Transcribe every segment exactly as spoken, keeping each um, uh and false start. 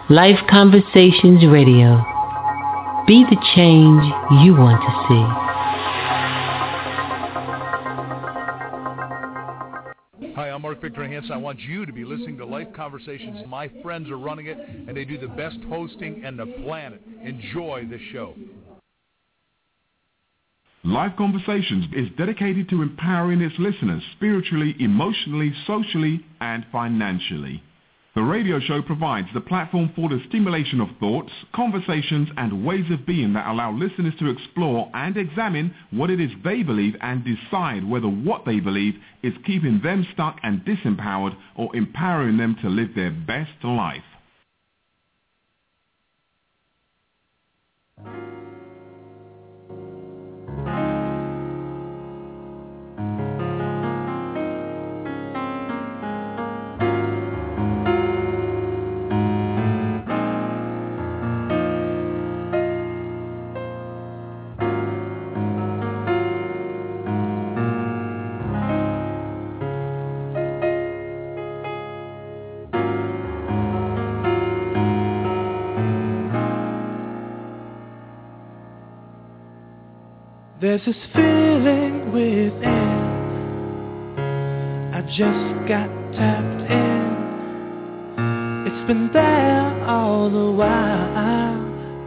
Life Conversations Radio. Be the change you want to see. Hi, I'm Mark Victor Hansen. I want you to be listening to Life Conversations. My friends are running it, and they do the best hosting in the planet. Enjoy the show. Life Conversations is dedicated to empowering its listeners spiritually, emotionally, socially, and financially. The radio show provides the platform for the stimulation of thoughts, conversations, and ways of being that allow listeners to explore and examine what it is they believe and decide whether what they believe is keeping them stuck and disempowered or empowering them to live their best life. There's this feeling within, I just got tapped in. It's been there all the while,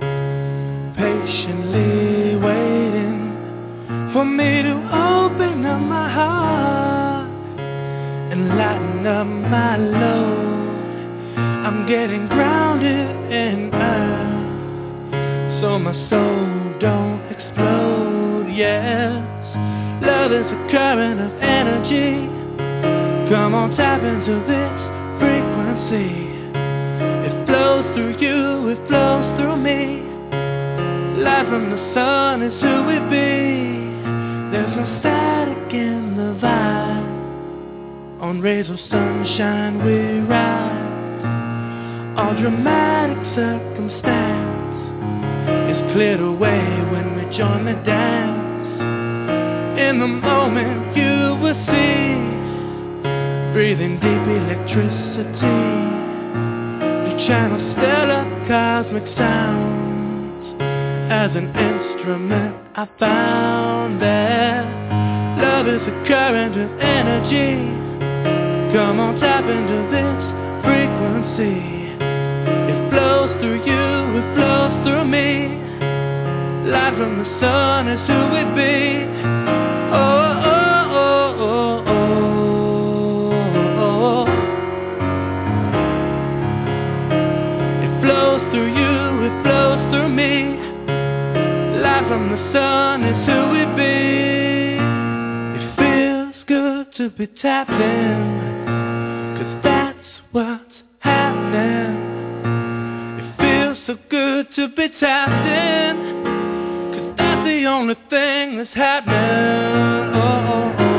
patiently waiting for me to open up my heart and lighten up my load. I'm getting grounded in earth, so my soul don't explode. Yes, love is a current of energy. Come on, tap into this frequency. It flows through you, it flows through me. Light from the sun is who we be. There's no static in the vibe. On rays of sunshine we ride. All dramatic circumstance is cleared away when we join the dance. In the moment you will see, breathing deep electricity. You channel stellar cosmic sounds. As an instrument I found that love is a current of energy. Come on, tap into this frequency. It flows through you, it flows through me. Light from the sun is who we be. Oh, oh, oh, oh, oh, oh. It flows through you, it flows through me. Light from the sun is who we be. It feels good to be tapped in, 'cause that's what's happening. It feels so good to be tapped in, the only thing that's happening. Oh, oh, oh.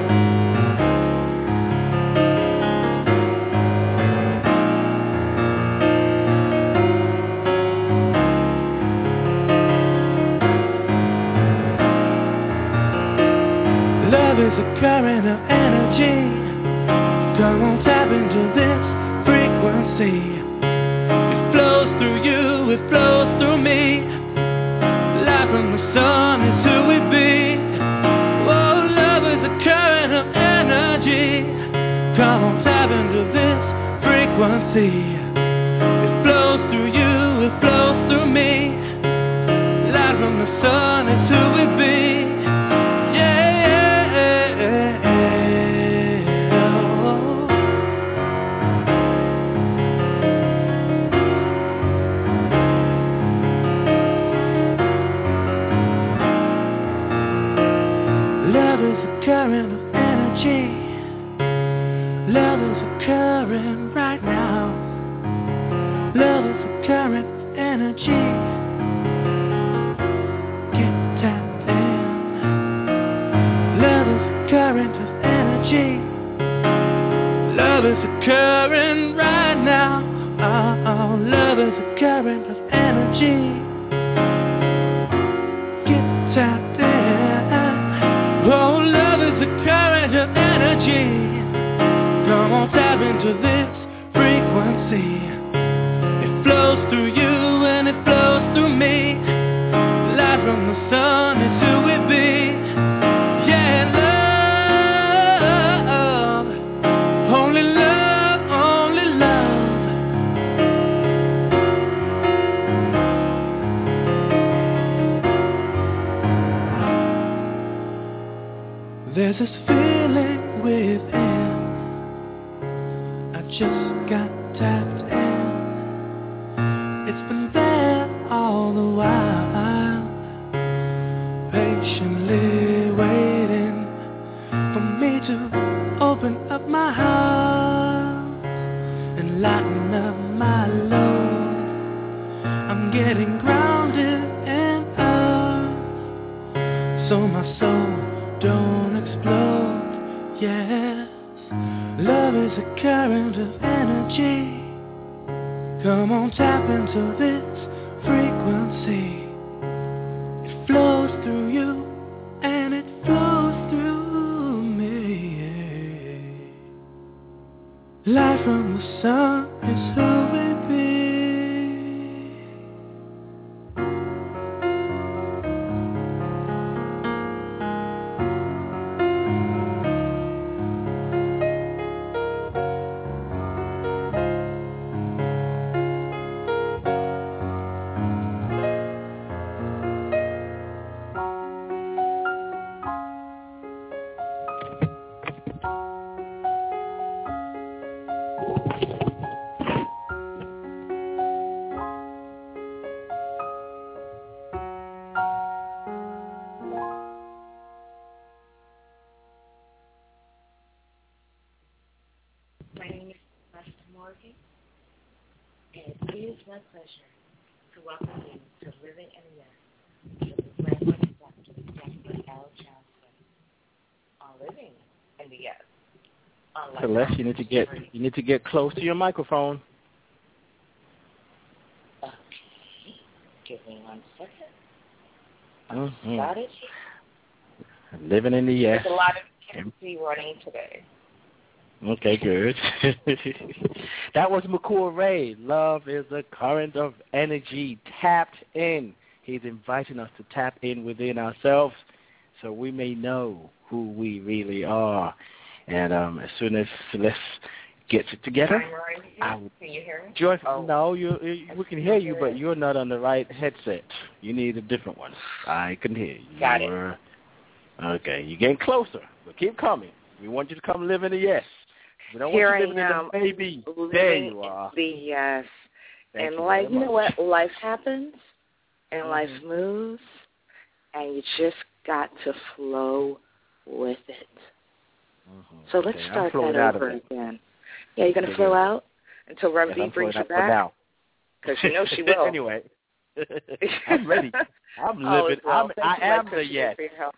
Love is a current of energy. Come on, tap into this frequency. It flows through you, it flows through me. From the sun is who we be. Oh, love is a current of energy. Come on, tap into this frequency. It flows through you, it flows through me. Light from the sun is who we be. Current of energy. Love is a current right now. Love is a current of energy. Get tapped in. Love is a current of energy. Love is a current right now. Oh, oh, love is a current of energy. Get tapped in. Oh, love is a current of energy. Come on, tap into this frequency. It flows just got tapped in. It's been there all the while, patiently waiting for me to open up my heart and lighten up my load. I'm getting grounded in earth so my soul don't explode. Yes, love is a current of energy. Come on, tap into this frequency. It flows through you and it flows through me. Light from the sun is who we be. My pleasure to welcome you to Living in a Yes with the Reverend Doctor Deborah L. Johnson on Living in the Yes. Celeste, you need to get you need to get close to your microphone. Okay, give me one second. Mm-hmm. Got it. Living in the Yes. There's a lot of chemistry running today. Okay, good. That was McCool Ray. Love is a current of energy tapped in. He's inviting us to tap in within ourselves so we may know who we really are. And um, as soon as Celeste gets it together, Can you hear me? Joyce, oh. no, you, you, we can hear you, but you're not on the right headset. You need a different one. I can hear you. Got you're, it. Okay, you're getting closer, but keep coming. We want you to come live in the yes. We don't Here want you living I am, in the maybe. living There you are. in the yes. Thank and you life, very you know much. what? Life happens, and Mm-hmm. life moves, and you just got to flow with it. Mm-hmm. So let's okay, start that that over again. Yeah, you're going to flow out until Rev yes, D brings you out back? Because you know she will. Anyway, I'm ready. I'm All living. is well. I'm, I Thank you, am Mike, the yes. for your help.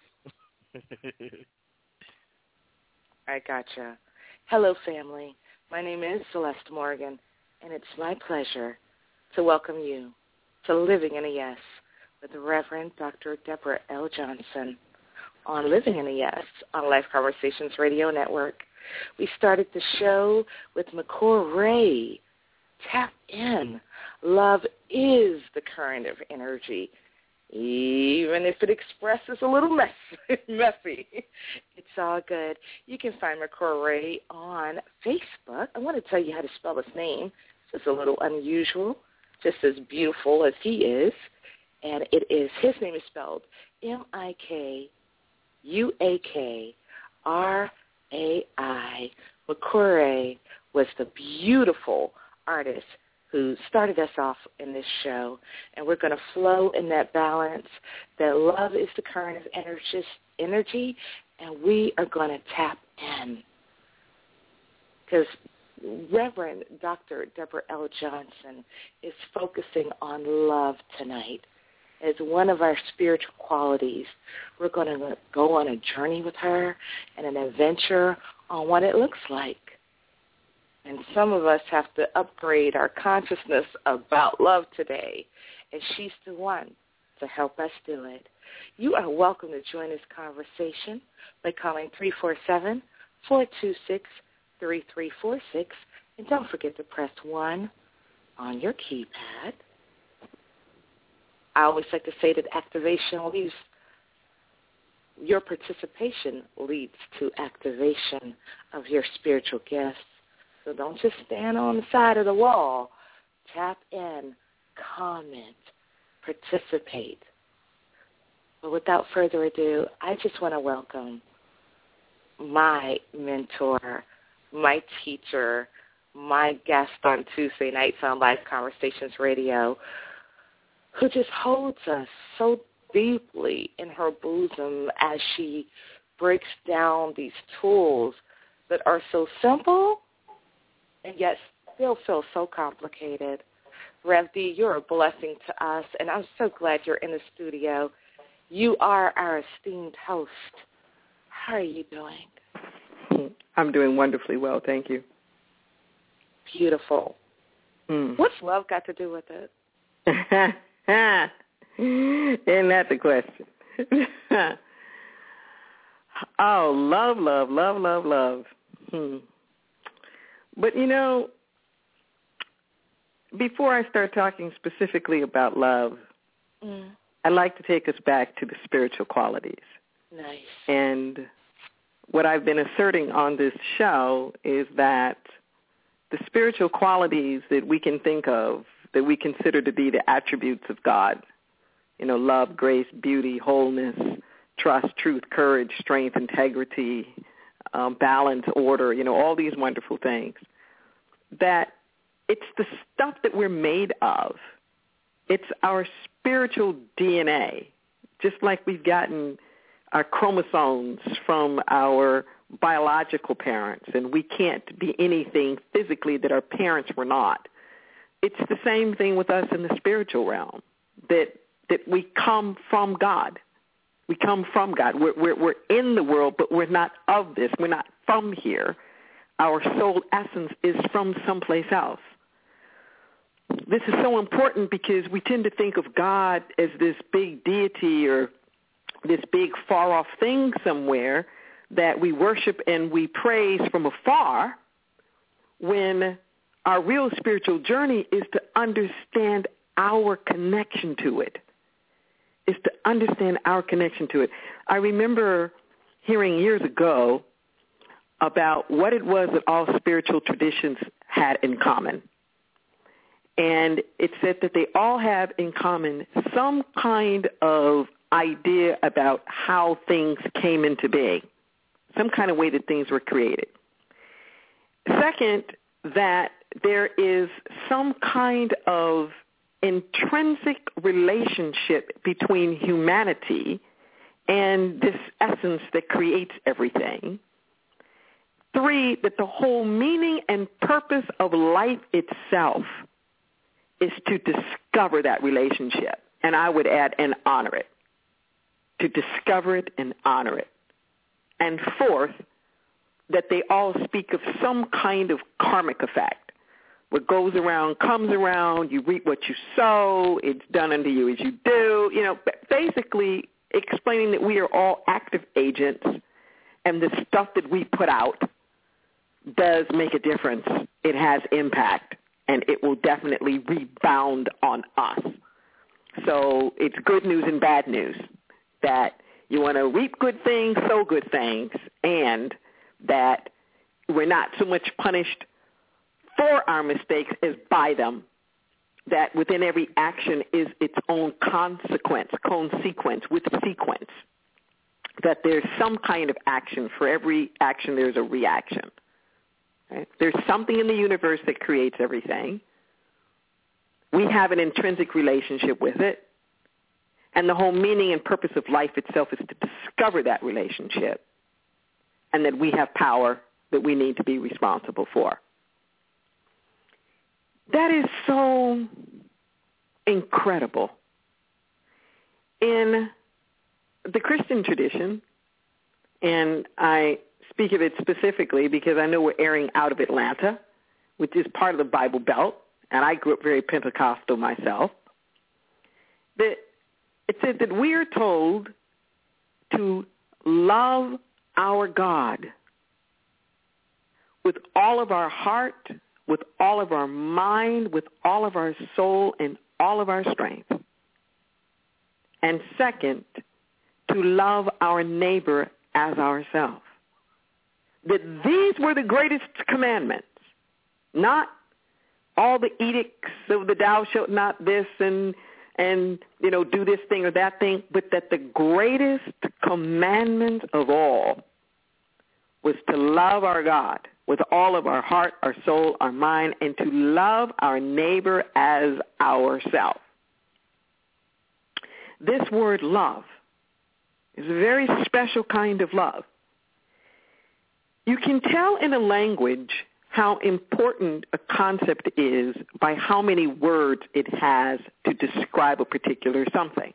I gotcha. Hello, family. My name is Celeste Morgan, and it's my pleasure to welcome you to Living in a Yes with the Reverend Doctor Deborah L. Johnson on Living in a Yes on Life Conversations Radio Network. We started the show with McCool Ray. Tap in. Love is the current of energy, even if it expresses a little mess, messy. It's all good. You can find McCool Ray on Facebook. I want to tell you how to spell his name. It's just a little unusual, just as beautiful as he is. And it is, his name is spelled M I K U A K R A I. McCool Ray was the beautiful artist who started us off in this show, and we're going to flow in that balance, that love is the current of energy, energy and we are going to tap in. Because Reverend Doctor Deborah L. Johnson is focusing on love tonight as one of our spiritual qualities. We're going to go on a journey with her and an adventure on what it looks like. And some of us have to upgrade our consciousness about love today, and she's the one to help us do it. You are welcome to join this conversation by calling three four seven, four two six, three three four six, and don't forget to press one on your keypad. I always like to say that activation leads, your participation leads to activation of your spiritual gifts. So don't just stand on the side of the wall. Tap in, comment, participate. But without further ado, I just want to welcome my mentor, my teacher, my guest on Tuesday nights on Live Conversations Radio, who just holds us so deeply in her bosom as she breaks down these tools that are so simple and yet still feel so complicated. Rev D, you're a blessing to us, and I'm so glad you're in the studio. You are our esteemed host. How are you doing? I'm doing wonderfully well, thank you. Beautiful. Mm. What's love got to do with it? Isn't that the question? Oh, love, love, love, love, love. Hmm. But, you know, before I start talking specifically about love, mm. I'd like to take us back to the spiritual qualities. Nice. And what I've been asserting on this show is that the spiritual qualities that we can think of, that we consider to be the attributes of God, you know, love, grace, beauty, wholeness, trust, truth, courage, strength, integrity, um, balance, order, you know, all these wonderful things, that it's the stuff that we're made of. It's our spiritual D N A, just like we've gotten our chromosomes from our biological parents, and we can't be anything physically that our parents were not. It's the same thing with us in the spiritual realm, that that we come from God. We come from God. We're, we're, we're in the world, but we're not of this. We're not from here. Our soul essence is from someplace else. This is so important because we tend to think of God as this big deity or this big far-off thing somewhere that we worship and we praise from afar, when our real spiritual journey is to understand our connection to it, is to understand our connection to it. I remember hearing years ago about what it was that all spiritual traditions had in common. And it said that they all have in common some kind of idea about how things came into being, some kind of way that things were created. Second, that there is some kind of intrinsic relationship between humanity and this essence that creates everything. Three, that the whole meaning and purpose of life itself is to discover that relationship, and I would add, and honor it, to discover it and honor it. And fourth, that they all speak of some kind of karmic effect. What goes around comes around, you reap what you sow, it's done unto you as you do, you know, basically explaining that we are all active agents, and the stuff that we put out does make a difference. It has impact, and it will definitely rebound on us. So it's good news and bad news, that you want to reap good things, sow good things, and that we're not so much punished for our mistakes as by them, that within every action is its own consequence, consequence with a sequence, that there's some kind of action. For every action, there's a reaction. Right? There's something in the universe that creates everything. We have an intrinsic relationship with it, and the whole meaning and purpose of life itself is to discover that relationship, and that we have power that we need to be responsible for. That is so incredible. In the Christian tradition, and I speak of it specifically because I know we're airing out of Atlanta, which is part of the Bible Belt, and I grew up very Pentecostal myself, that it said that we are told to love our God with all of our heart, with all of our mind, with all of our soul, and all of our strength. And second, to love our neighbor as ourselves. That these were the greatest commandments, not all the edicts of the thou shalt not this and, and you know, do this thing or that thing, but that the greatest commandment of all was to love our God with all of our heart, our soul, our mind, and to love our neighbor as ourselves. This word love is a very special kind of love. You can tell in a language how important a concept is by how many words it has to describe a particular something.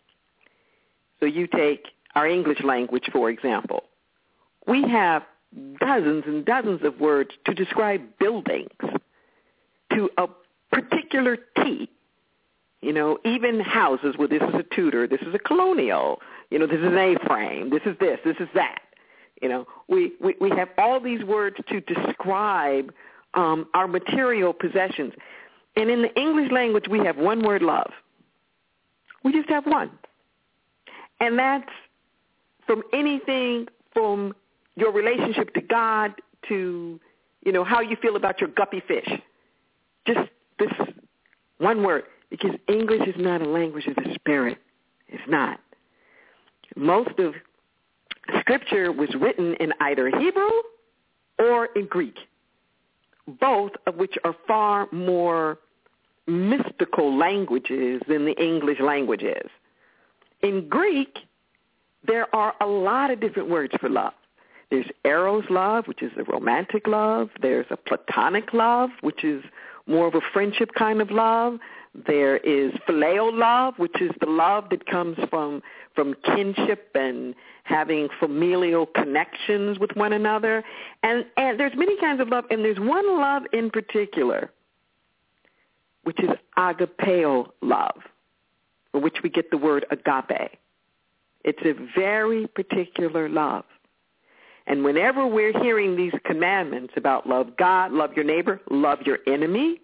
So you take our English language, for example. We have dozens and dozens of words to describe buildings to a particular T. You know, even houses, well, this is a Tudor, this is a colonial, you know, this is an A-frame, this is this, this is that. You know, we, we, we have all these words to describe um, our material possessions. And in the English language, we have one word, love. We just have one. And that's from anything from your relationship to God to, you know, how you feel about your guppy fish. Just this one word, because English is not a language of the spirit. It's not. Most of Scripture was written in either Hebrew or in Greek, both of which are far more mystical languages than the English language is. In Greek, there are a lot of different words for love. There's eros love, which is a romantic love. There's a platonic love, which is more of a friendship kind of love. There is phileo love, which is the love that comes from, from kinship and having familial connections with one another. And, and there's many kinds of love, and there's one love in particular, which is agapeo love, for which we get the word agape. It's a very particular love. And whenever we're hearing these commandments about love God, love your neighbor, love your enemy,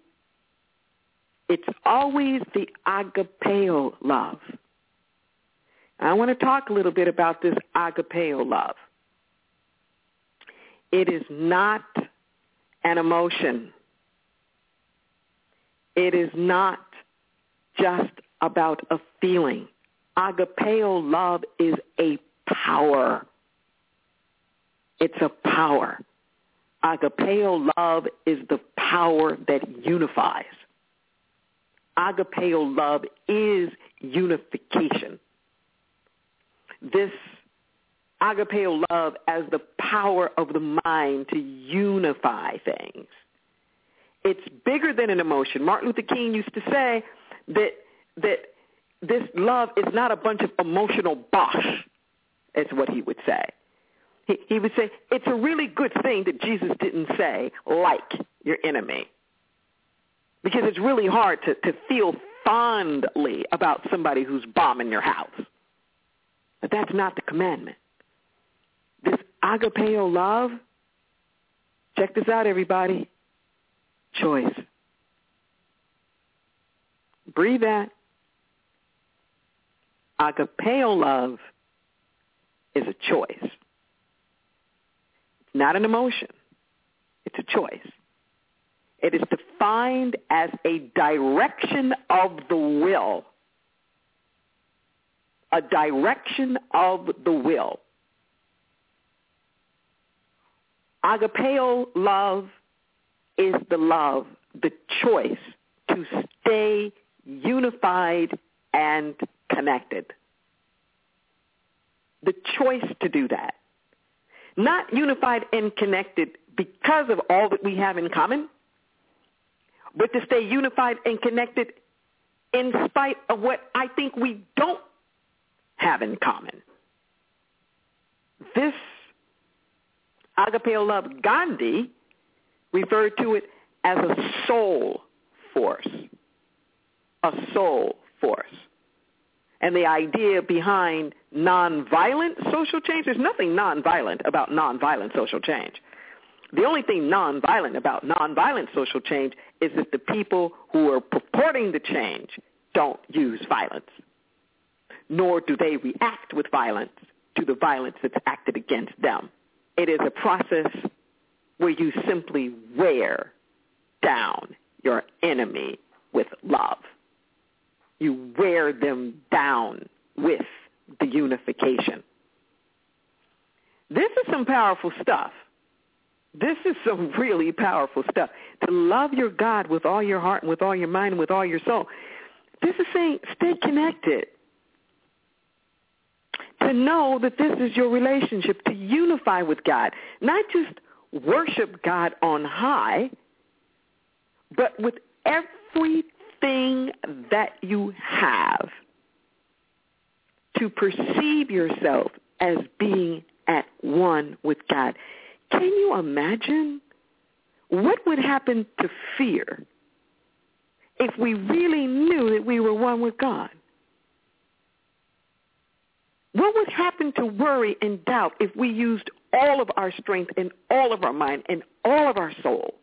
it's always the agapeo love. I want to talk a little bit about this agapeo love. It is not an emotion. It is not just about a feeling. Agapeo love is a power. It's a power. Agapeo love is the power that unifies. Agapeo love is unification. This agapeo love as the power of the mind to unify things. It's bigger than an emotion. Martin Luther King used to say that that this love is not a bunch of emotional bosh, is what he would say. He, he would say, it's a really good thing that Jesus didn't say, like your enemy. Because it's really hard to, to feel fondly about somebody who's bombing your house. But that's not the commandment. This agapeo love, check this out, everybody, choice. Breathe that. Agapeo love is a choice. It's not an emotion. It's a choice. It is defined as a direction of the will. A direction of the will. Agapeo love is the love, the choice to stay unified and connected. The choice to do that. Not unified and connected because of all that we have in common, but to stay unified and connected in spite of what I think we don't have in common. This agapeo love, Gandhi referred to it as a soul force. A soul force. And the idea behind nonviolent social change, there's nothing nonviolent about nonviolent social change. The only thing nonviolent about nonviolent social change is that the people who are purporting the change don't use violence, nor do they react with violence to the violence that's acted against them. It is a process where you simply wear down your enemy with love. You wear them down with the unification. This is some powerful stuff. This is some really powerful stuff. To love your God with all your heart and with all your mind and with all your soul. This is saying stay connected. To know that this is your relationship, to unify with God. Not just worship God on high, but with everything that you have. To perceive yourself as being at one with God. Can you imagine what would happen to fear if we really knew that we were one with God? What would happen to worry and doubt if we used all of our strength and all of our mind and all of our soul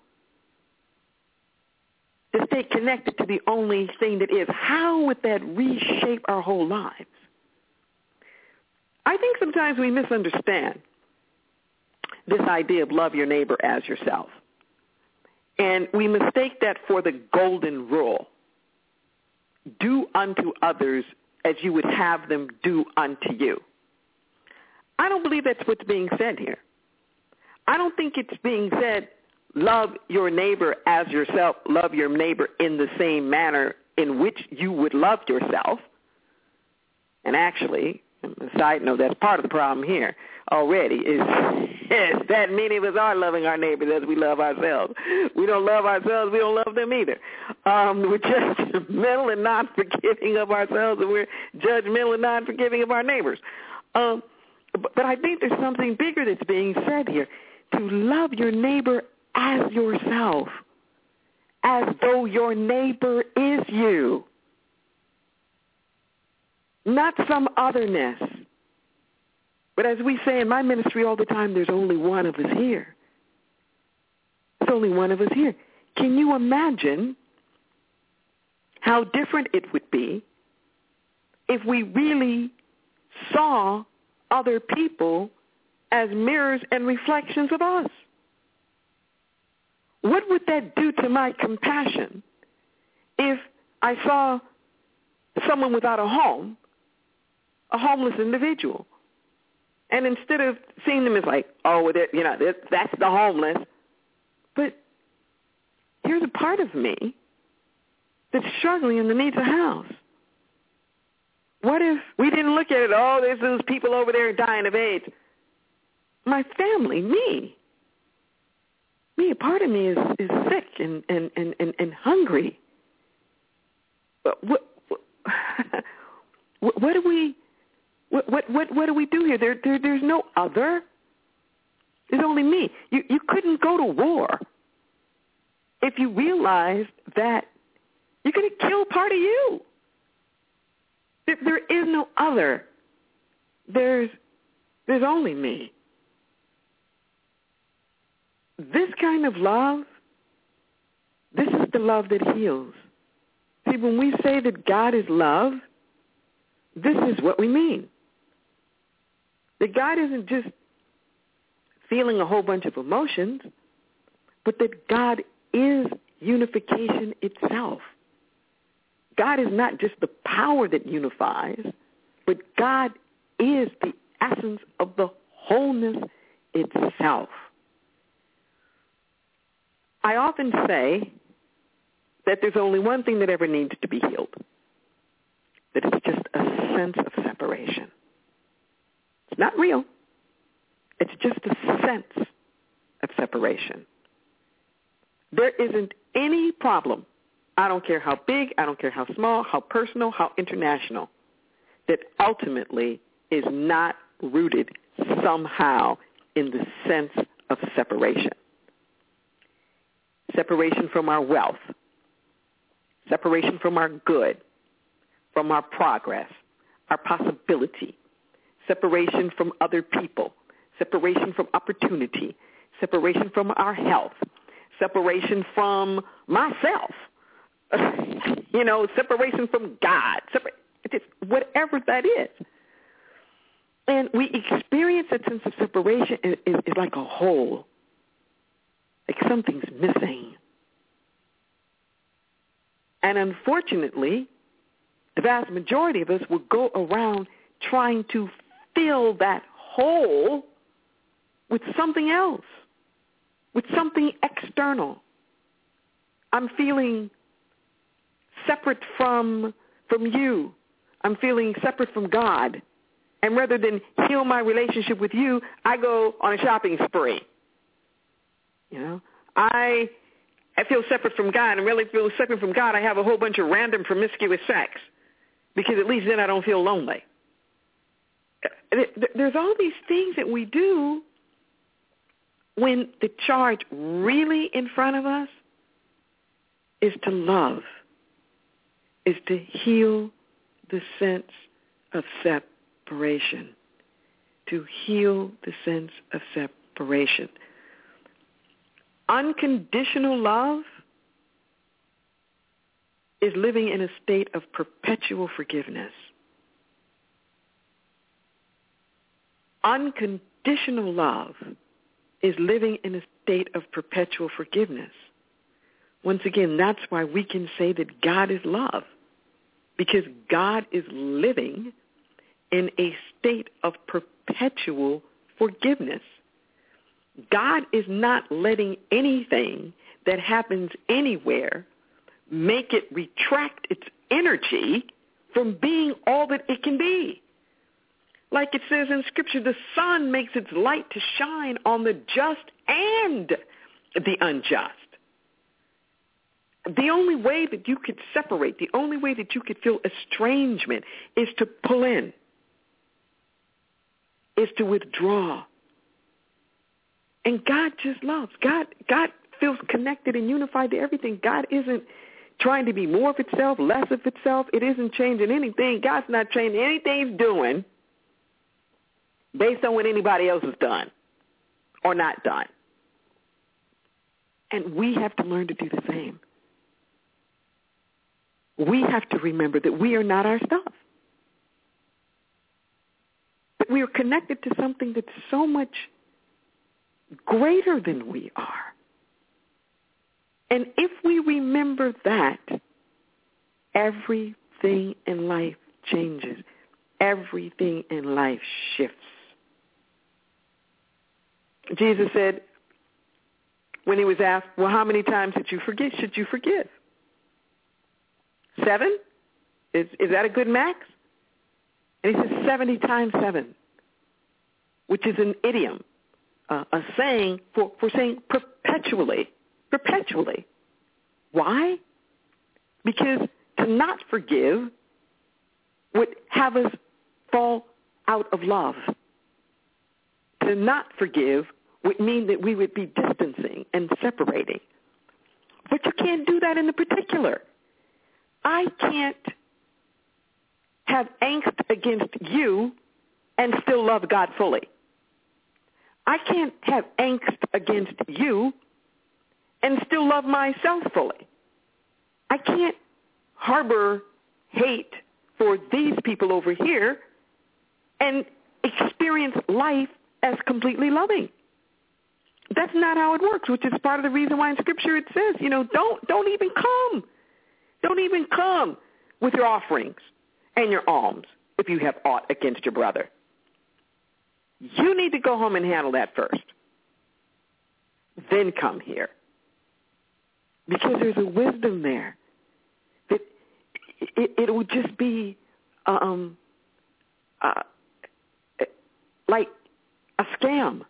to stay connected to the only thing that is? How would that reshape our whole lives? I think sometimes we misunderstand this idea of love your neighbor as yourself. And we mistake that for the golden rule. Do unto others as you would have them do unto you. I don't believe that's what's being said here. I don't think it's being said, love your neighbor as yourself, love your neighbor in the same manner in which you would love yourself. And actually, a side note, that's part of the problem here already, is, is that many of us are loving our neighbors as we love ourselves. We don't love ourselves, we don't love them either. Um, we're judgmental and non-forgiving of ourselves, and we're judgmental and non-forgiving of our neighbors. Um, but, but I think there's something bigger that's being said here. To love your neighbor as yourself, as though your neighbor is you. Not some otherness. But as we say in my ministry all the time, there's only one of us here. There's only one of us here. Can you imagine how different it would be if we really saw other people as mirrors and reflections of us? What would that do to my compassion if I saw someone without a home, a homeless individual, and instead of seeing them as like, oh, you know, that's the homeless, but here's a part of me that's struggling and needs a house. What if we didn't look at it, oh, there's those people over there dying of AIDS. My family, me, me, a part of me is, is sick and, and, and, and, and hungry. But what, what, what do we... What, what what what do we do here? There, there there's no other. There's only me. You you couldn't go to war if you realized that you're going to kill part of you. There, there is no other. There's there's only me. This kind of love, this is the love that heals. See, when we say that God is love, this is what we mean. That God isn't just feeling a whole bunch of emotions, but that God is unification itself. God is not just the power that unifies, but God is the essence of the wholeness itself. I often say that there's only one thing that ever needs to be healed, that it's just a sense of separation. It's not real. It's just a sense of separation. There isn't any problem, I don't care how big, I don't care how small, how personal, how international, that ultimately is not rooted somehow in the sense of separation. Separation from our wealth, separation from our good, from our progress, our possibility, separation from other people, separation from opportunity, separation from our health, separation from myself, you know, separation from God, separ- just whatever that is. And we experience that sense of separation is, is, is like a hole, like something's missing. And unfortunately, the vast majority of us will go around trying to fill that hole with something else. with something external. I'm feeling separate from from you. I'm feeling separate from God. And rather than heal my relationship with you, I go on a shopping spree. You know, I I feel separate from God, and really feel separate from God. I have a whole bunch of random promiscuous sex, because at least then I don't feel lonely. There's all these things that we do when the charge really in front of us is to love, is to heal the sense of separation, to heal the sense of separation. Unconditional love is living in a state of perpetual forgiveness. Unconditional love is living in a state of perpetual forgiveness. Once again, that's why we can say that God is love, because God is living in a state of perpetual forgiveness. God is not letting anything that happens anywhere make it retract its energy from being all that it can be. Like it says in Scripture, the sun makes its light to shine on the just and the unjust. The only way that you could separate, the only way that you could feel estrangement is to pull in, is to withdraw. And God just loves. God, God feels connected and unified to everything. God isn't trying to be more of itself, less of itself. It isn't changing anything. God's not changing anything he's doing based on what anybody else has done or not done. And we have to learn to do the same. We have to remember that we are not our stuff. That we are connected to something that's so much greater than we are. And if we remember that, everything in life changes. Everything in life shifts. Jesus said, when he was asked, well, how many times did you forgive? Should you forgive? Seven? Is, is that a good max? And he says seventy times seven, which is an idiom, uh, a saying for, for saying perpetually, perpetually. Why? Because to not forgive would have us fall out of love. To not forgive would mean that we would be distancing and separating. But you can't do that in the particular. I can't have angst against you and still love God fully. I can't have angst against you and still love myself fully. I can't harbor hate for these people over here and experience life as completely loving. That's not how it works, which is part of the reason why in Scripture it says, you know, don't don't even come. Don't even come with your offerings and your alms if you have aught against your brother. You need to go home and handle that first. Then come here. Because there's a wisdom there that it, it would just be um, uh, like a scam.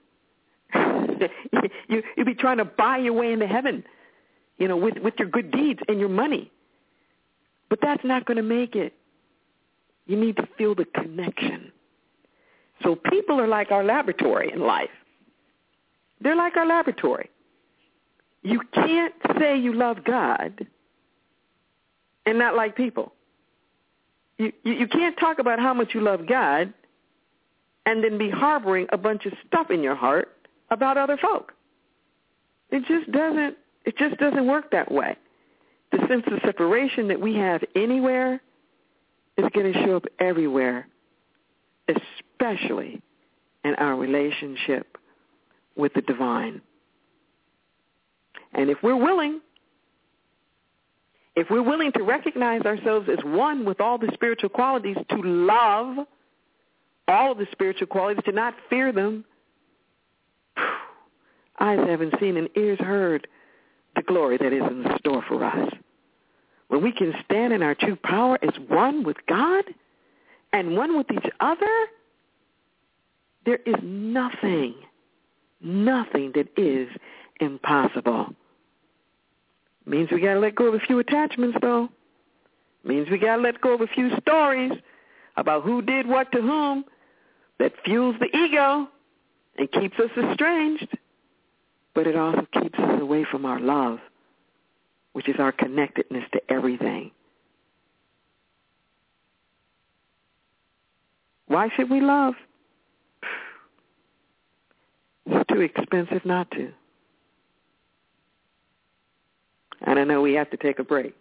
you, you'd be trying to buy your way into heaven, you know, with, with your good deeds and your money. But that's not going to make it. You need to feel the connection. So people are like our laboratory in life. They're like our laboratory. You can't say you love God and not like people. You, you, you can't talk about how much you love God and then be harboring a bunch of stuff in your heart about other folk. It just doesn't, it just doesn't work that way. The sense of separation that we have anywhere is going to show up everywhere, especially in our relationship with the divine. And if we're willing, if we're willing to recognize ourselves as one with all the spiritual qualities, to love all of the spiritual qualities, to not fear them, eyes haven't seen and ears heard the glory that is in store for us. When we can stand in our true power as one with God and one with each other, there is nothing, nothing that is impossible. Means we got to let go of a few attachments, though. Means we got to let go of a few stories about who did what to whom that fuels the ego and keeps us estranged. But it also keeps us away from our love, which is our connectedness to everything. Why should we love? It's too expensive not to. And I know we have to take a break.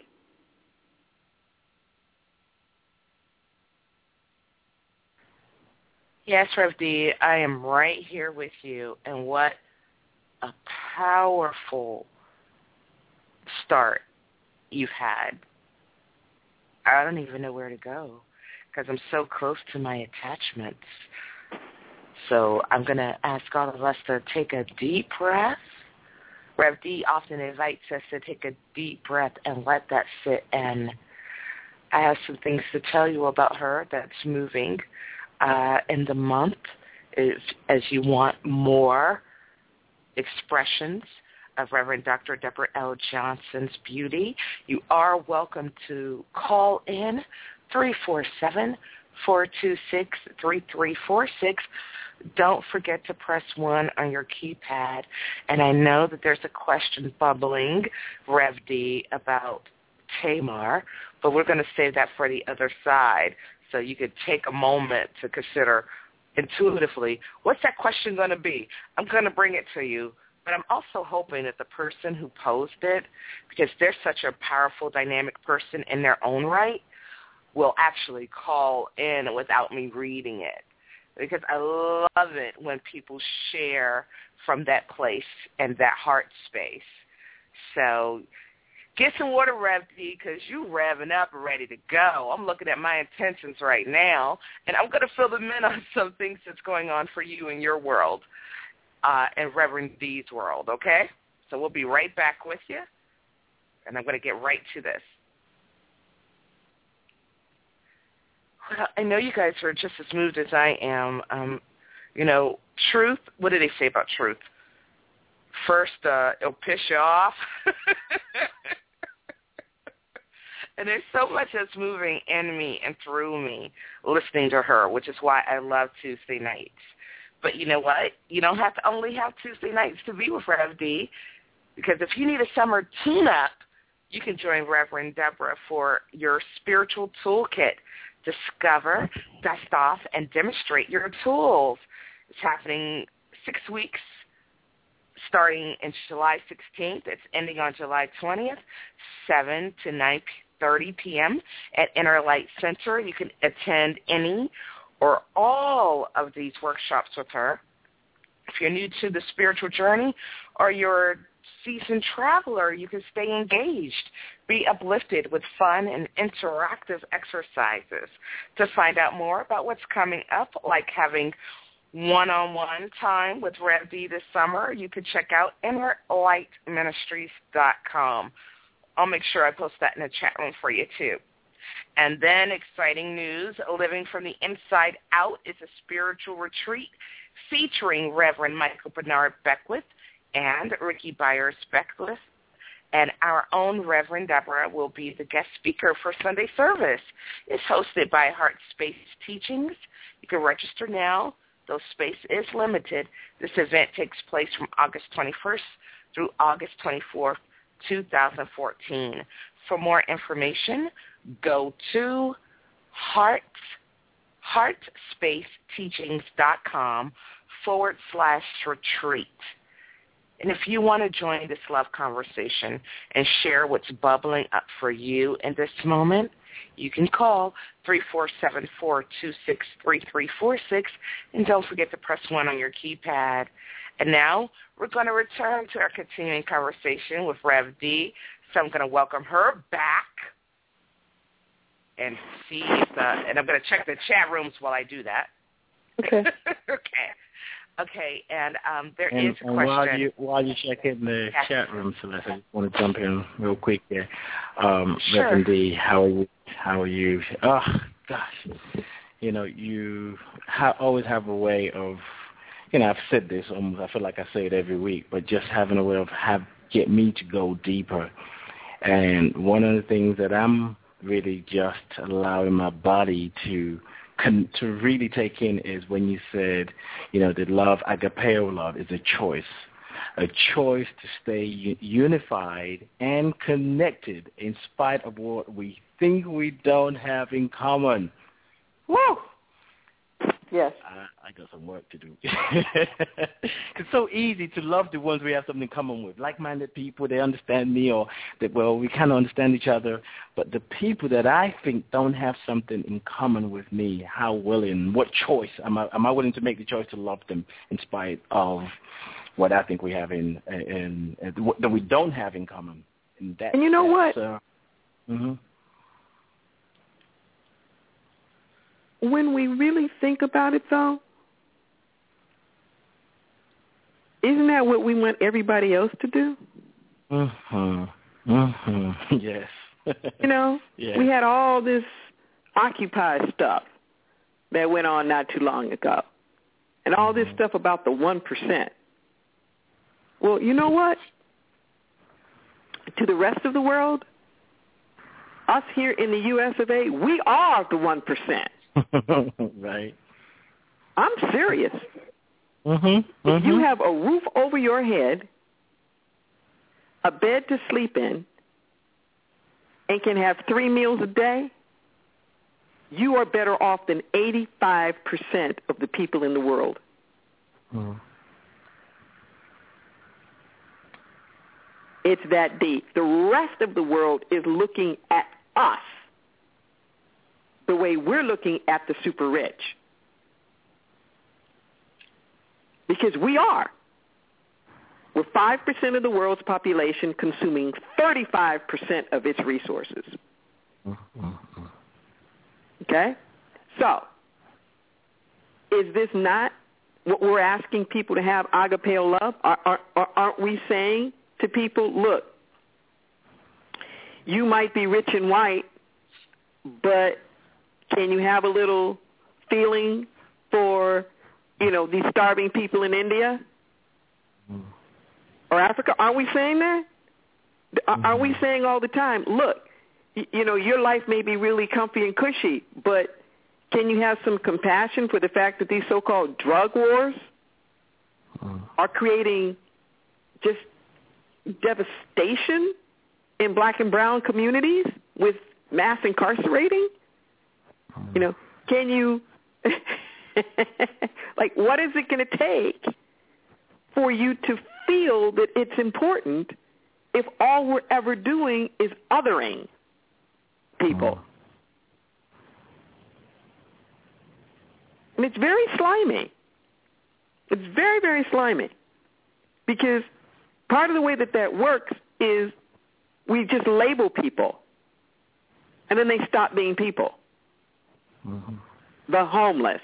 Yes, Rev D, I am right here with you. And what a powerful start you've had. I don't even know where to go because I'm so close to my attachments. So I'm going to ask all of us to take a deep breath. Rev D often invites us to take a deep breath and let that sit in. I have some things to tell you about her that's moving uh, in the month. If, as you want more expressions of Reverend Doctor Deborah L. Johnson's beauty, you are welcome to call in three four seven, four two six, three three four six. Don't forget to press one on your keypad. And I know that there's a question bubbling, Rev D, about Tamar, but we're going to save that for the other side. So you could take a moment to consider intuitively, what's that question going to be? I'm going to bring it to you. But I'm also hoping that the person who posed it, because they're such a powerful, dynamic person in their own right, will actually call in without me reading it. Because I love it when people share from that place and that heart space. So get some water, Rev D, because you revving up and ready to go. I'm looking at my intentions right now, and I'm going to fill them in on some things that's going on for you in your world uh, and Reverend D's world, okay? So we'll be right back with you, and I'm going to get right to this. Well, I know you guys are just as moved as I am. Um, you know, truth, what do they say about truth? First, uh, it'll piss you off. And there's so much that's moving in me and through me listening to her, which is why I love Tuesday nights. But you know what? You don't have to only have Tuesday nights to be with Rev D, because if you need a summer tune-up, you can join Reverend Deborah for your spiritual toolkit. Discover, dust off, and demonstrate your tools. It's happening six weeks starting in July sixteenth. It's ending on July twentieth, seven to nine thirty p.m. at Inner Light Center. You can attend any or all of these workshops with her. If you're new to the spiritual journey or you're a seasoned traveler, you can stay engaged, be uplifted with fun and interactive exercises. To find out more about what's coming up, like having one-on-one time with Rev D this summer, you can check out inner light ministries dot com. I'll make sure I post that in the chat room for you, too. And then exciting news, Living from the Inside Out is a spiritual retreat featuring Reverend Michael Bernard Beckwith and Ricky Byers Beckwith. And our own Reverend Deborah will be the guest speaker for Sunday service. It's hosted by Heart Space Teachings. You can register now, though space is limited. This event takes place from August twenty-first through August twenty-fourth, two thousand fourteen. For more information, go to heart, heartspaceteachings.com forward slash retreat. And if you want to join this love conversation and share what's bubbling up for you in this moment, you can call three four seven, four two six, three three four six, and don't forget to press one on your keypad. And now we're going to return to our continuing conversation with Rev D. So I'm going to welcome her back and see if the, and I'm going to check the chat rooms while I do that. Okay. Okay. Okay, and um, there and, is a and question. While you while you check in the yes. chat room, Celeste, I just want to jump in real quick there. Um, Sure. Reverend D, how are you? How are you? Oh gosh, you know you ha- always have a way of, you know, I've said this almost. I feel like I say it every week, but just having a way of have get me to go deeper. And one of the things that I'm really just allowing my body to Con, to really take in is when you said, you know, that love, agapeo love, is a choice, a choice to stay u- unified and connected in spite of what we think we don't have in common. Woo! Yes. I, I got some work to do. It's so easy to love the ones we have something in common with. Like-minded people, they understand me, or that, well, we kind of understand each other. But the people that I think don't have something in common with me, how willing, what choice, am I, am I willing to make the choice to love them in spite of what I think we have in, in, in that we don't have in common? And, that, and you know what? Uh, mm-hmm. When we really think about it, though, isn't that what we want everybody else to do? Mm-hmm. Mm-hmm. Yes. You know, yes. We had all this Occupy stuff that went on not too long ago, and all mm-hmm. this stuff about the one percent. Well, you know what? To the rest of the world, us here in the U S of A, we are the one percent. Right. I'm serious. Mm-hmm. Mm-hmm. If you have a roof over your head, a bed to sleep in, and can have three meals a day, you are better off than eighty-five percent of the people in the world. Mm. It's that deep. The rest of the world is looking at us the way we're looking at the super rich. Because we are. We're five percent of the world's population consuming thirty-five percent of its resources. Okay? So, is this not what we're asking people to have, agapeo love? Are, are, aren't we saying to people, look, you might be rich and white, but can you have a little feeling for, you know, these starving people in India mm. or Africa? Aren't we saying that? Mm-hmm. Aren't we saying all the time, look, y- you know, your life may be really comfy and cushy, but can you have some compassion for the fact that these so-called drug wars mm. are creating just devastation in black and brown communities with mass incarcerating? You know, can you, like, what is it going to take for you to feel that it's important if all we're ever doing is othering people? And it's very slimy. It's very, very slimy. Because part of the way that that works is we just label people, and then they stop being people. Mm-hmm. The homeless,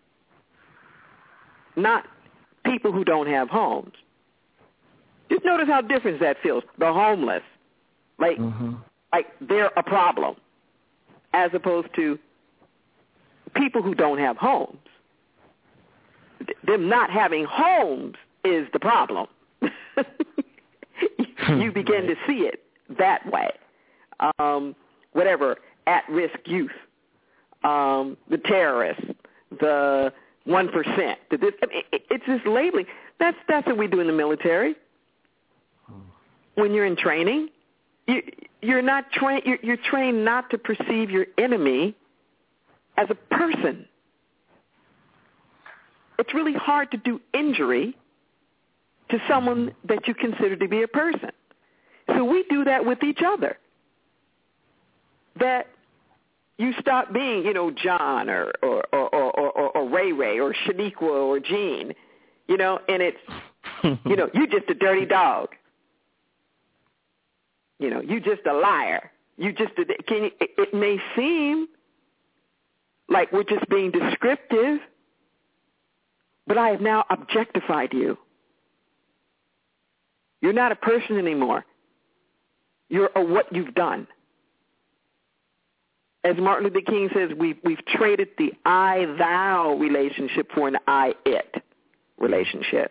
not people who don't have homes. Just notice how different that feels. The homeless, like, mm-hmm. like they're a problem, as opposed to people who don't have homes. Them not having homes is the problem. You begin to see it that way. Um, whatever, at-risk youth. Um, the terrorists, the one percent. The this, I mean, it, it's this labeling. That's that's what we do in the military. When you're in training, you, you're not trained. You're, you're trained not to perceive your enemy as a person. It's really hard to do injury to someone that you consider to be a person. So we do that with each other. That you stop being, you know, John or or, or, or, or, or Ray Ray or Shaniqua or Jean, you know, and it's, you know, you just a dirty dog. You know, you just a liar. You just a, can you, it, it may seem like we're just being descriptive, but I have now objectified you. You're not a person anymore. You're a what you've done. As Martin Luther King says, we've, we've traded the I-thou relationship for an I-it relationship.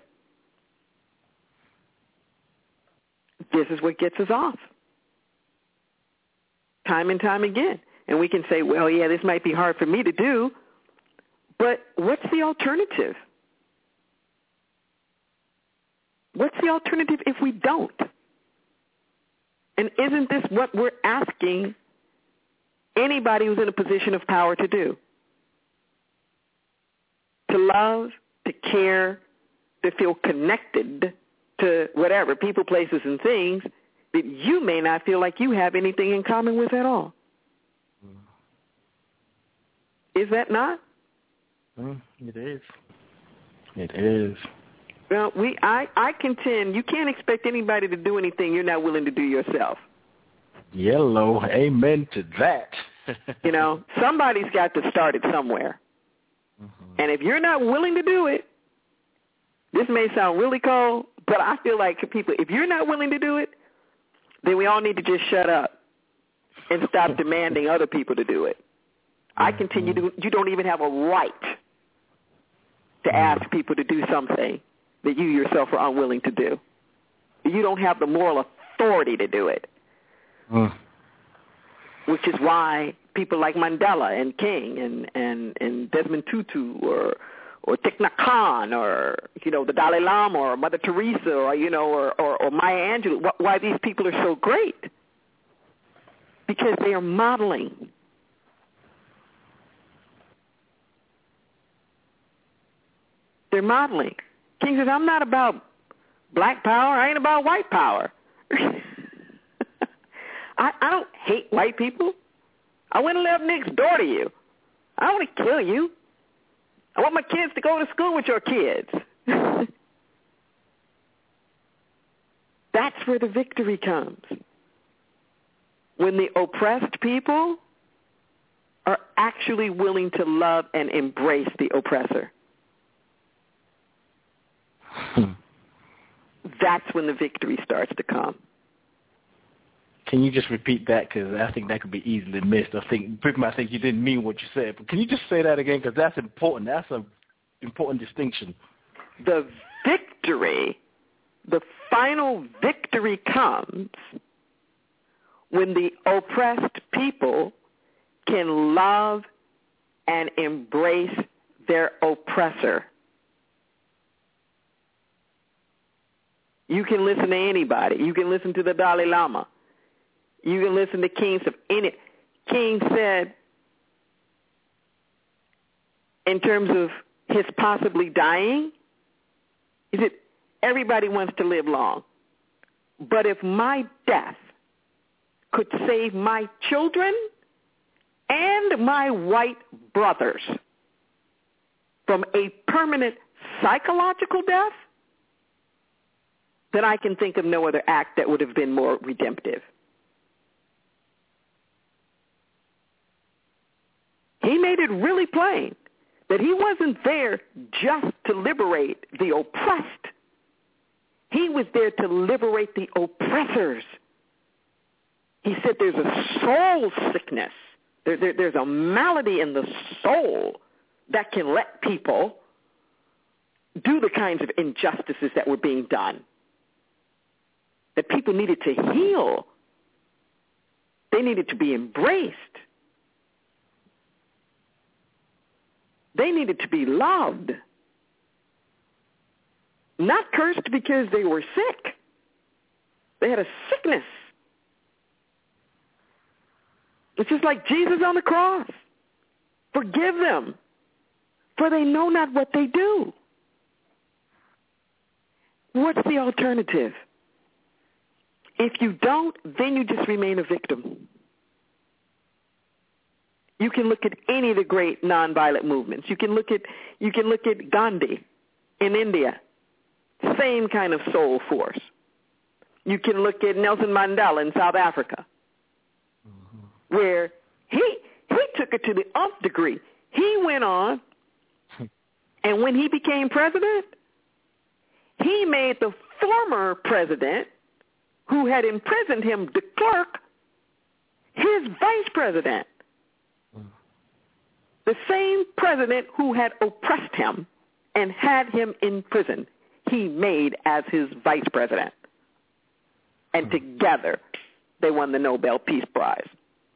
This is what gets us off. Time and time again. And we can say, well, yeah, this might be hard for me to do, but what's the alternative? What's the alternative if we don't? And isn't this what we're asking anybody who's in a position of power to do? To love, to care, to feel connected to whatever, people, places, and things that you may not feel like you have anything in common with at all. Is that not? Mm, it is. It is. Well, we, I, I contend you can't expect anybody to do anything you're not willing to do yourself. Yellow, amen to that. You know, somebody's got to start it somewhere. Mm-hmm. And if you're not willing to do it, this may sound really cold, but I feel like people, if you're not willing to do it, then we all need to just shut up and stop demanding other people to do it. I continue to, you don't even have a right to ask people to do something that you yourself are unwilling to do. You don't have the moral authority to do it, mm. which is why people like Mandela and King and, and, and Desmond Tutu or or Thich Nhat Hanh or, you know, the Dalai Lama or Mother Teresa or, you know, or, or, or Maya Angelou, why these people are so great. Because they are modeling. They're modeling. King says, I'm not about black power. I ain't about white power. I, I don't hate white people. I went and lived next door to you. I don't want to kill you. I want my kids to go to school with your kids. That's where the victory comes. When the oppressed people are actually willing to love and embrace the oppressor. That's when the victory starts to come. Can you just repeat that? Because I think that could be easily missed. I think people might think you didn't mean what you said. But can you just say that again? Because that's important. That's an important distinction. The victory, the final victory comes when the oppressed people can love and embrace their oppressor. You can listen to anybody. You can listen to the Dalai Lama. You can listen to kings of any. King said, in terms of his possibly dying, he said, everybody wants to live long. But if my death could save my children and my white brothers from a permanent psychological death, then I can think of no other act that would have been more redemptive. He made it really plain that he wasn't there just to liberate the oppressed. He was there to liberate the oppressors. He said there's a soul sickness. There, there, there's a malady in the soul that can let people do the kinds of injustices that were being done. That people needed to heal. They needed to be embraced. They needed to be loved. Not cursed because they were sick. They had a sickness. It's just like Jesus on the cross. Forgive them, for they know not what they do. What's the alternative? If you don't, then you just remain a victim. You can look at any of the great nonviolent movements. You can look at you can look at Gandhi in India. Same kind of soul force. You can look at Nelson Mandela in South Africa, mm-hmm. where he he took it to the nth degree. He went on And when he became president, he made the former president, who had imprisoned him, de Klerk, his vice president. The same president who had oppressed him and had him in prison, he made as his vice president. And together, they won the Nobel Peace Prize.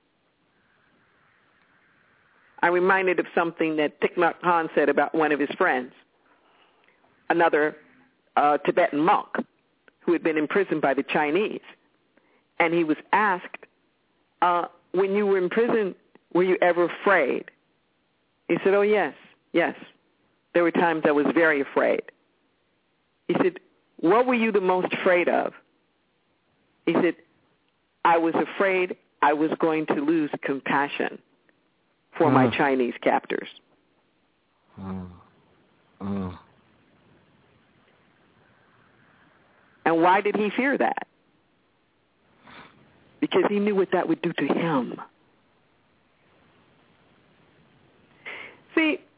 I'm reminded of something that Thich Nhat Hanh said about one of his friends, another uh, Tibetan monk who had been imprisoned by the Chinese. And he was asked, uh, when you were in prison, were you ever afraid? He said, oh, yes, yes. There were times I was very afraid. He said, what were you the most afraid of? He said, I was afraid I was going to lose compassion for mm. my Chinese captors. Mm. Mm. And why did he fear that? Because he knew what that would do to him. See,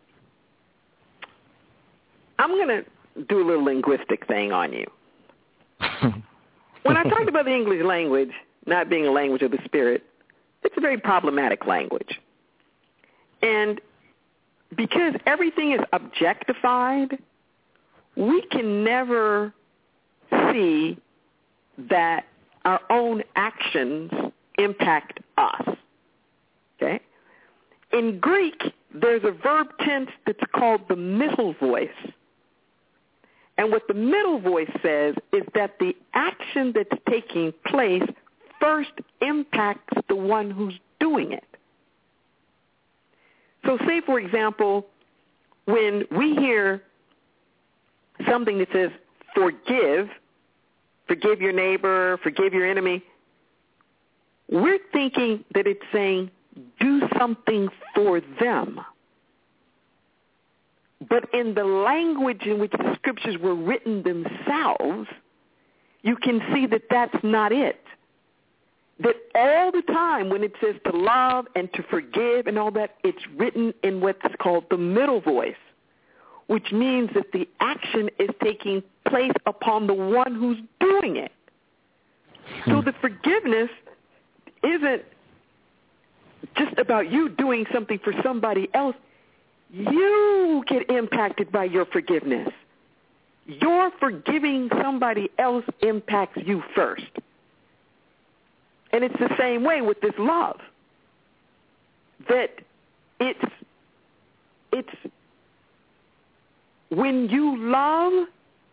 I'm going to do a little linguistic thing on you. When I talked about the English language not being a language of the spirit, it's a very problematic language. And because everything is objectified, we can never see that our own actions impact us. Okay? In Greek, there's a verb tense that's called the middle voice. And what the middle voice says is that the action that's taking place first impacts the one who's doing it. So say, for example, when we hear something that says forgive, forgive your neighbor, forgive your enemy, we're thinking that it's saying do something for them. But in the language in which the scriptures were written themselves, you can see that that's not it. That all the time when it says to love and to forgive and all that, it's written in what's called the middle voice, which means that the action is taking place upon the one who's doing it. So the forgiveness isn't just about you doing something for somebody else. You get impacted by your forgiveness. Your forgiving somebody else impacts you first. And it's the same way with this love. That it's it's when you love,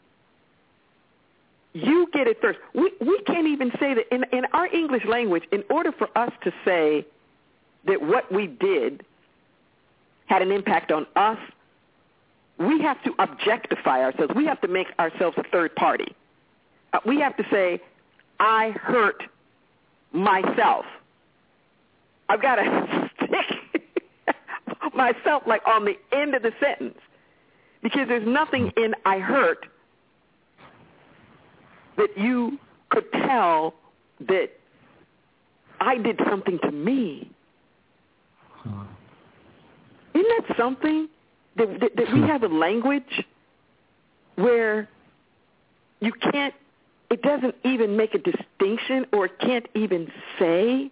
you get it first. We we can't even say that in, in our English language, in order for us to say that what we did had an impact on us, we have to objectify ourselves. We have to make ourselves a third party. Uh, we have to say, I hurt myself. I've got to stick myself like on the end of the sentence, because there's nothing in I hurt that you could tell that I did something to me. Isn't that something that, that, that we have a language where you can't, it doesn't even make a distinction, or it can't even say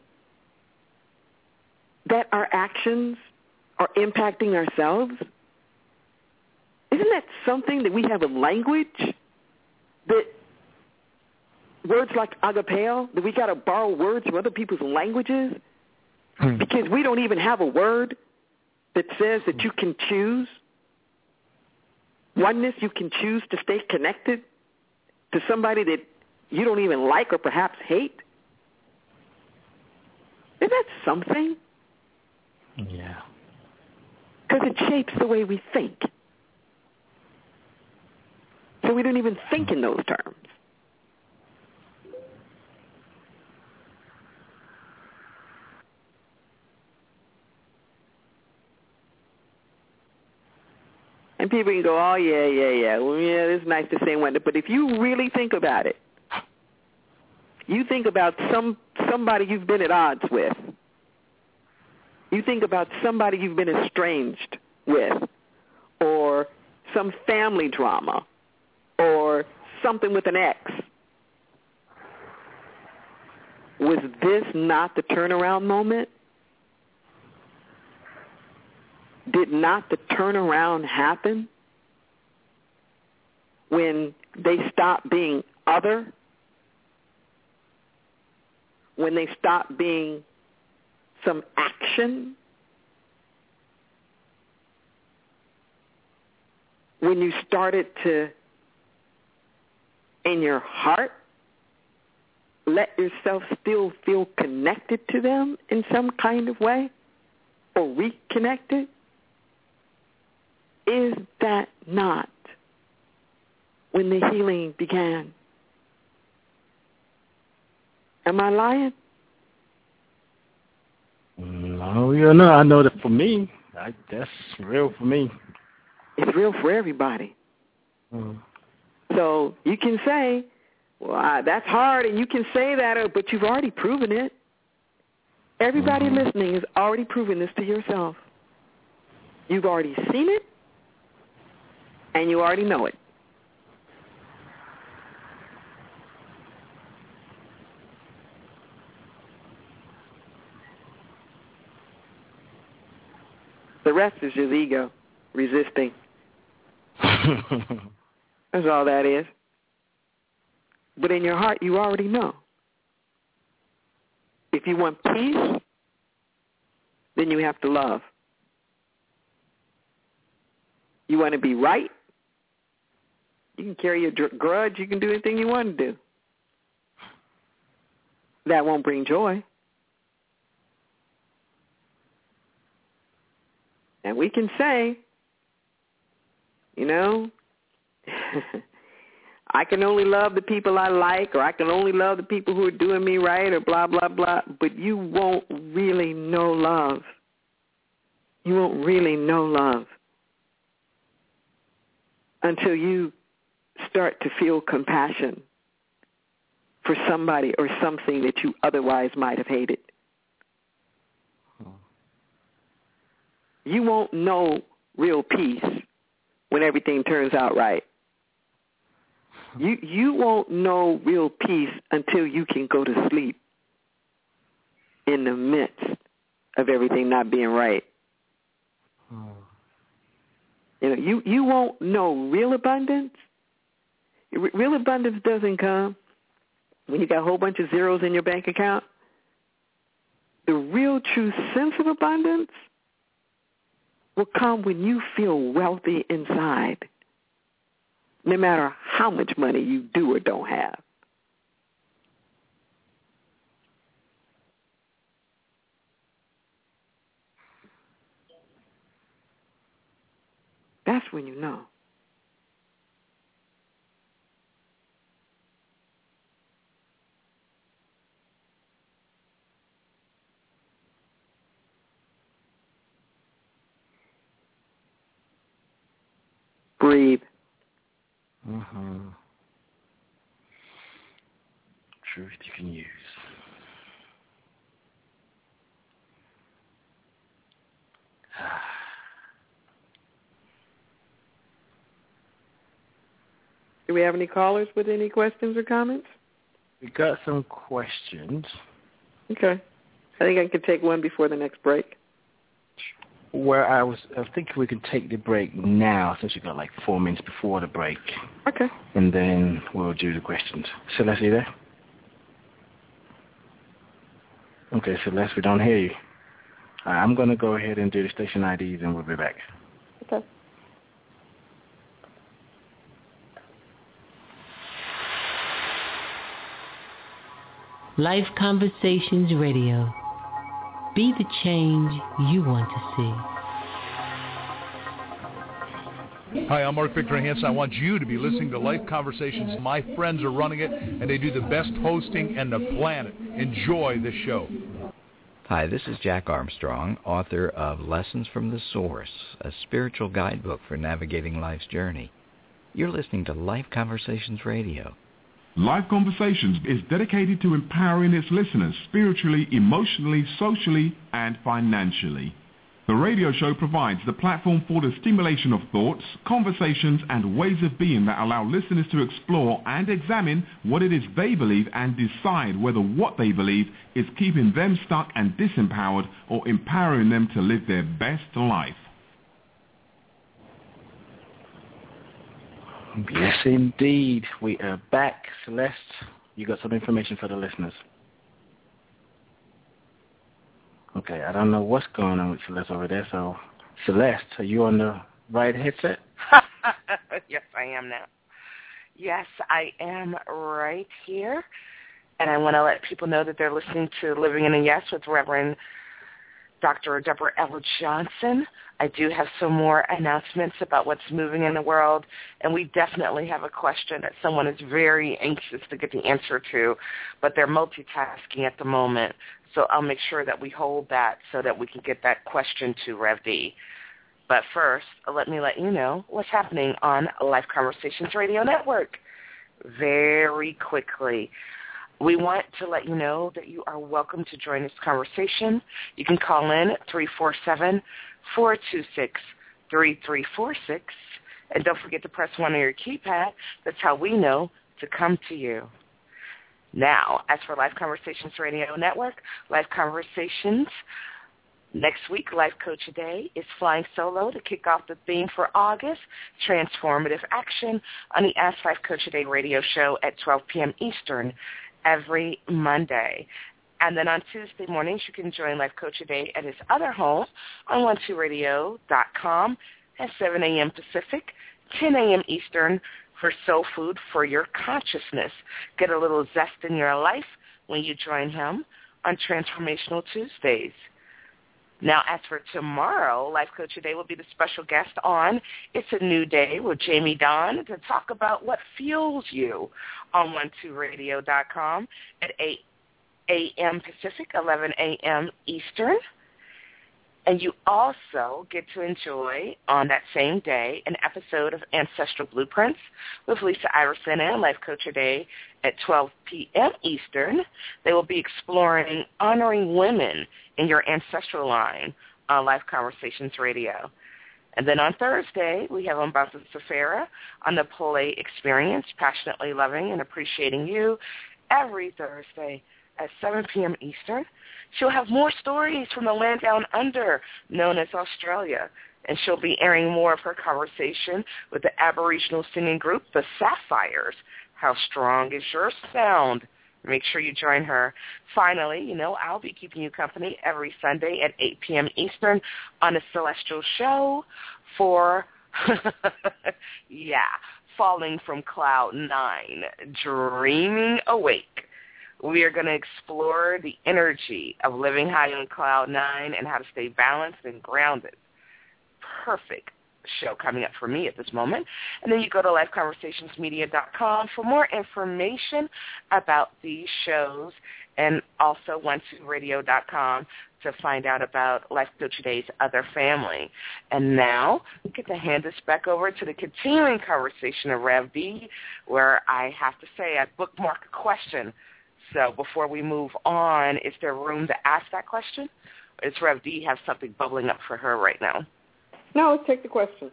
that our actions are impacting ourselves? Isn't that something that we have a language that words like agapeo, that we got to borrow words from other people's languages hmm. because we don't even have a word that says that you can choose oneness, you can choose to stay connected to somebody that you don't even like or perhaps hate? Isn't that something? Yeah. Because it shapes the way we think. So we don't even think in those terms. And people can go, oh, yeah, yeah, yeah. Well, yeah, it's nice to say one. But if you really think about it, you think about some somebody you've been at odds with. You think about somebody you've been estranged with. Or some family drama or something with an ex. Was this not the turnaround moment? Did not the turnaround happen when they stopped being other? When they stopped being some action? When you started to, in your heart, let yourself still feel connected to them in some kind of way, or reconnected? Is that not when the healing began? Am I lying? No, you know, I know that for me, I, that's real for me. It's real for everybody. Mm. So you can say, well, I, that's hard, and you can say that, but you've already proven it. Everybody mm-hmm. listening has already proven this to yourself. You've already seen it, and you already know it. The rest is just ego resisting. That's all that is. But in your heart, you already know. If you want peace, then you have to love. You want to be right? You can carry your dr- grudge. You can do anything you want to do. That won't bring joy. And we can say, you know, I can only love the people I like, or I can only love the people who are doing me right, or blah, blah, blah. But you won't really know love. You won't really know love until you start to feel compassion for somebody or something that you otherwise might have hated. You won't know real peace when everything turns out right. You you won't know real peace until you can go to sleep in the midst of everything not being right. Hmm. You know, you, you won't know real abundance. Real abundance doesn't come when you got a whole bunch of zeros in your bank account. The real true sense of abundance will come when you feel wealthy inside, no matter how much money you do or don't have. That's when you know. Breathe. Mm-hmm. Truth you can use. Do we have any callers with any questions or comments? We got some questions. Okay. I think I could take one before the next break. Where I was, I think we can take the break now, since we got like four minutes before the break. Okay. And then we'll do the questions. Celeste, you there? Okay, Celeste, we don't hear you. All right, I'm going to go ahead and do the station I Ds, and we'll be back. Okay. Life Conversations Radio. Be the change you want to see. Hi, I'm Mark Victor Hansen. I want you to be listening to Life Conversations. My friends are running it, and they do the best hosting on the planet. Enjoy the show. Hi, this is Jack Armstrong, author of Lessons from the Source, a spiritual guidebook for navigating life's journey. You're listening to Life Conversations Radio. Life Conversations is dedicated to empowering its listeners spiritually, emotionally, socially, and financially. The radio show provides the platform for the stimulation of thoughts, conversations, and ways of being that allow listeners to explore and examine what it is they believe and decide whether what they believe is keeping them stuck and disempowered or empowering them to live their best life. Yes, indeed. We are back. Celeste, you got some information for the listeners. Okay, I don't know what's going on with Celeste over there. So, Celeste, are you on the right headset? Yes, I am now. Yes, I am right here. And I want to let people know that they're listening to Living in a Yes with Reverend Doctor Deborah L. Johnson. I do have some more announcements about what's moving in the world, and we definitely have a question that someone is very anxious to get the answer to, but they're multitasking at the moment. So I'll make sure that we hold that so that we can get that question to Rev D. But first, let me let you know what's happening on Life Conversations Radio Network. Very quickly, we want to let you know that you are welcome to join this conversation. You can call in at three four seven, four two six, three three four six. And don't forget to press one on your keypad. That's how we know to come to you. Now, as for Life Conversations Radio Network, Life Conversations, next week, Life Coach A Day is flying solo to kick off the theme for August, Transformative Action, on the Ask Life Coach A Day radio show at twelve p.m. Eastern every Monday. And then on Tuesday mornings, you can join Life Coach A Day at his other home on one two radio dot com at seven a.m. Pacific, ten a.m. Eastern, for Soul Food for Your Consciousness. Get a little zest in your life when you join him on Transformational Tuesdays. Now, as for tomorrow, Life Coach A Day will be the special guest on It's a New Day with Jamie Don to talk about what fuels you on one two radio dot com at eight a.m. Pacific, eleven a.m. Eastern. And you also get to enjoy, on that same day, an episode of Ancestral Blueprints with Lisa Iverson and Life Coach A Day at twelve p.m. Eastern. They will be exploring honoring women in your ancestral line on Life Conversations Radio. And then on Thursday, we have Umbasa Safara on the Pole Experience, passionately loving and appreciating you, every Thursday at seven p.m. Eastern. She'll have more stories from the land down under, known as Australia, and she'll be airing more of her conversation with the Aboriginal singing group, the Sapphires. How strong is your sound? Make sure you join her. Finally, you know, I'll be keeping you company every Sunday at eight p.m. Eastern on a Celestial Show for, yeah, Falling from Cloud Nine, Dreaming Awake. We are going to explore the energy of living high on Cloud Nine and how to stay balanced and grounded. Perfect show coming up for me at this moment. And then you go to life conversations media dot com for more information about these shows, and also one two radio dot com to find out about Life Coach A Day's other family. And now we get to hand this back over to the continuing conversation of Rev D, where I have to say I bookmark a question. So before we move on, is there room to ask that question? Or does Rev D have something bubbling up for her right now? No, let's take the question.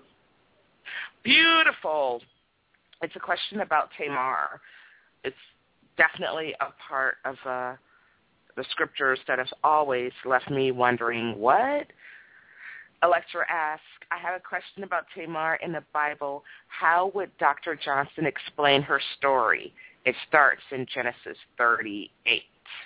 Beautiful. It's a question about Tamar. It's definitely a part of uh, the scriptures that has always left me wondering, what? Electra asks, I have a question about Tamar in the Bible. How would Doctor Johnson explain her story? It starts in Genesis thirty-eight.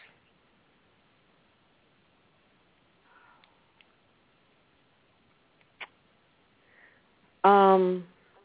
Um,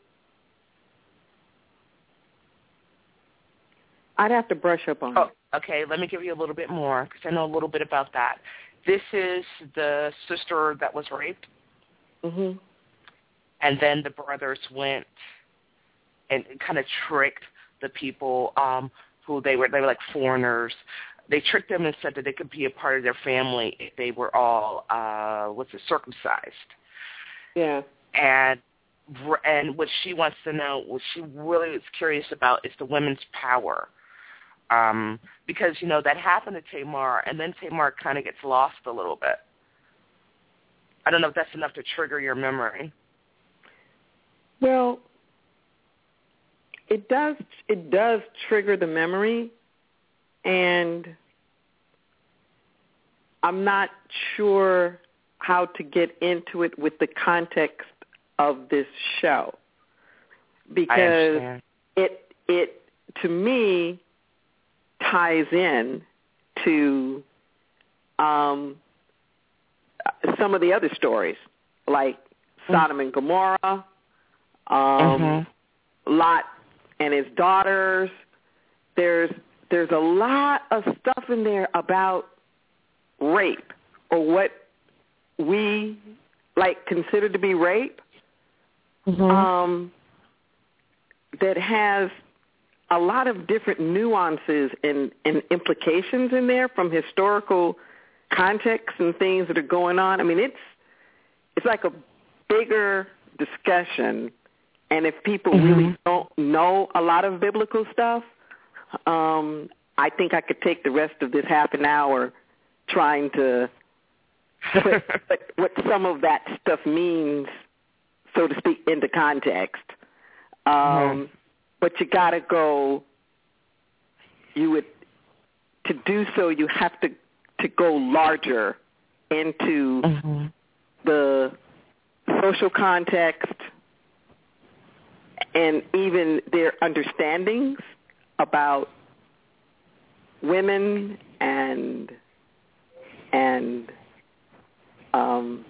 I'd have to brush up on oh, it. Okay, let me give you a little bit more because I know a little bit about that. This is the sister that was raped. Mm-hmm. And then the brothers went and kind of tricked the people um, who they were, they were like foreigners. They tricked them and said that they could be a part of their family if they were all, uh, what's it, circumcised. Yeah. And and what she wants to know, what she really is curious about is the women's power. Um, because, you know, that happened to Tamar, and then Tamar kind of gets lost a little bit. I don't know if that's enough to trigger your memory. Well, it does. It does trigger the memory, and I'm not sure how to get into it with the context of this show, because it it to me ties in to um, some of the other stories, like Sodom and Gomorrah, um, mm-hmm. Lot and his daughters. There's there's a lot of stuff in there about rape, or what we like consider to be rape, mm-hmm. um, that has a lot of different nuances and, and implications in there from historical context and things that are going on. I mean, it's it's like a bigger discussion, and if people mm-hmm. really don't know a lot of biblical stuff, um, I think I could take the rest of this half an hour trying to put, put what some of that stuff means, so to speak, into context. Um, mm-hmm. But you got to go, you would, to do so, you have to, to go larger into mm-hmm. the social context and even their understandings about women and and um,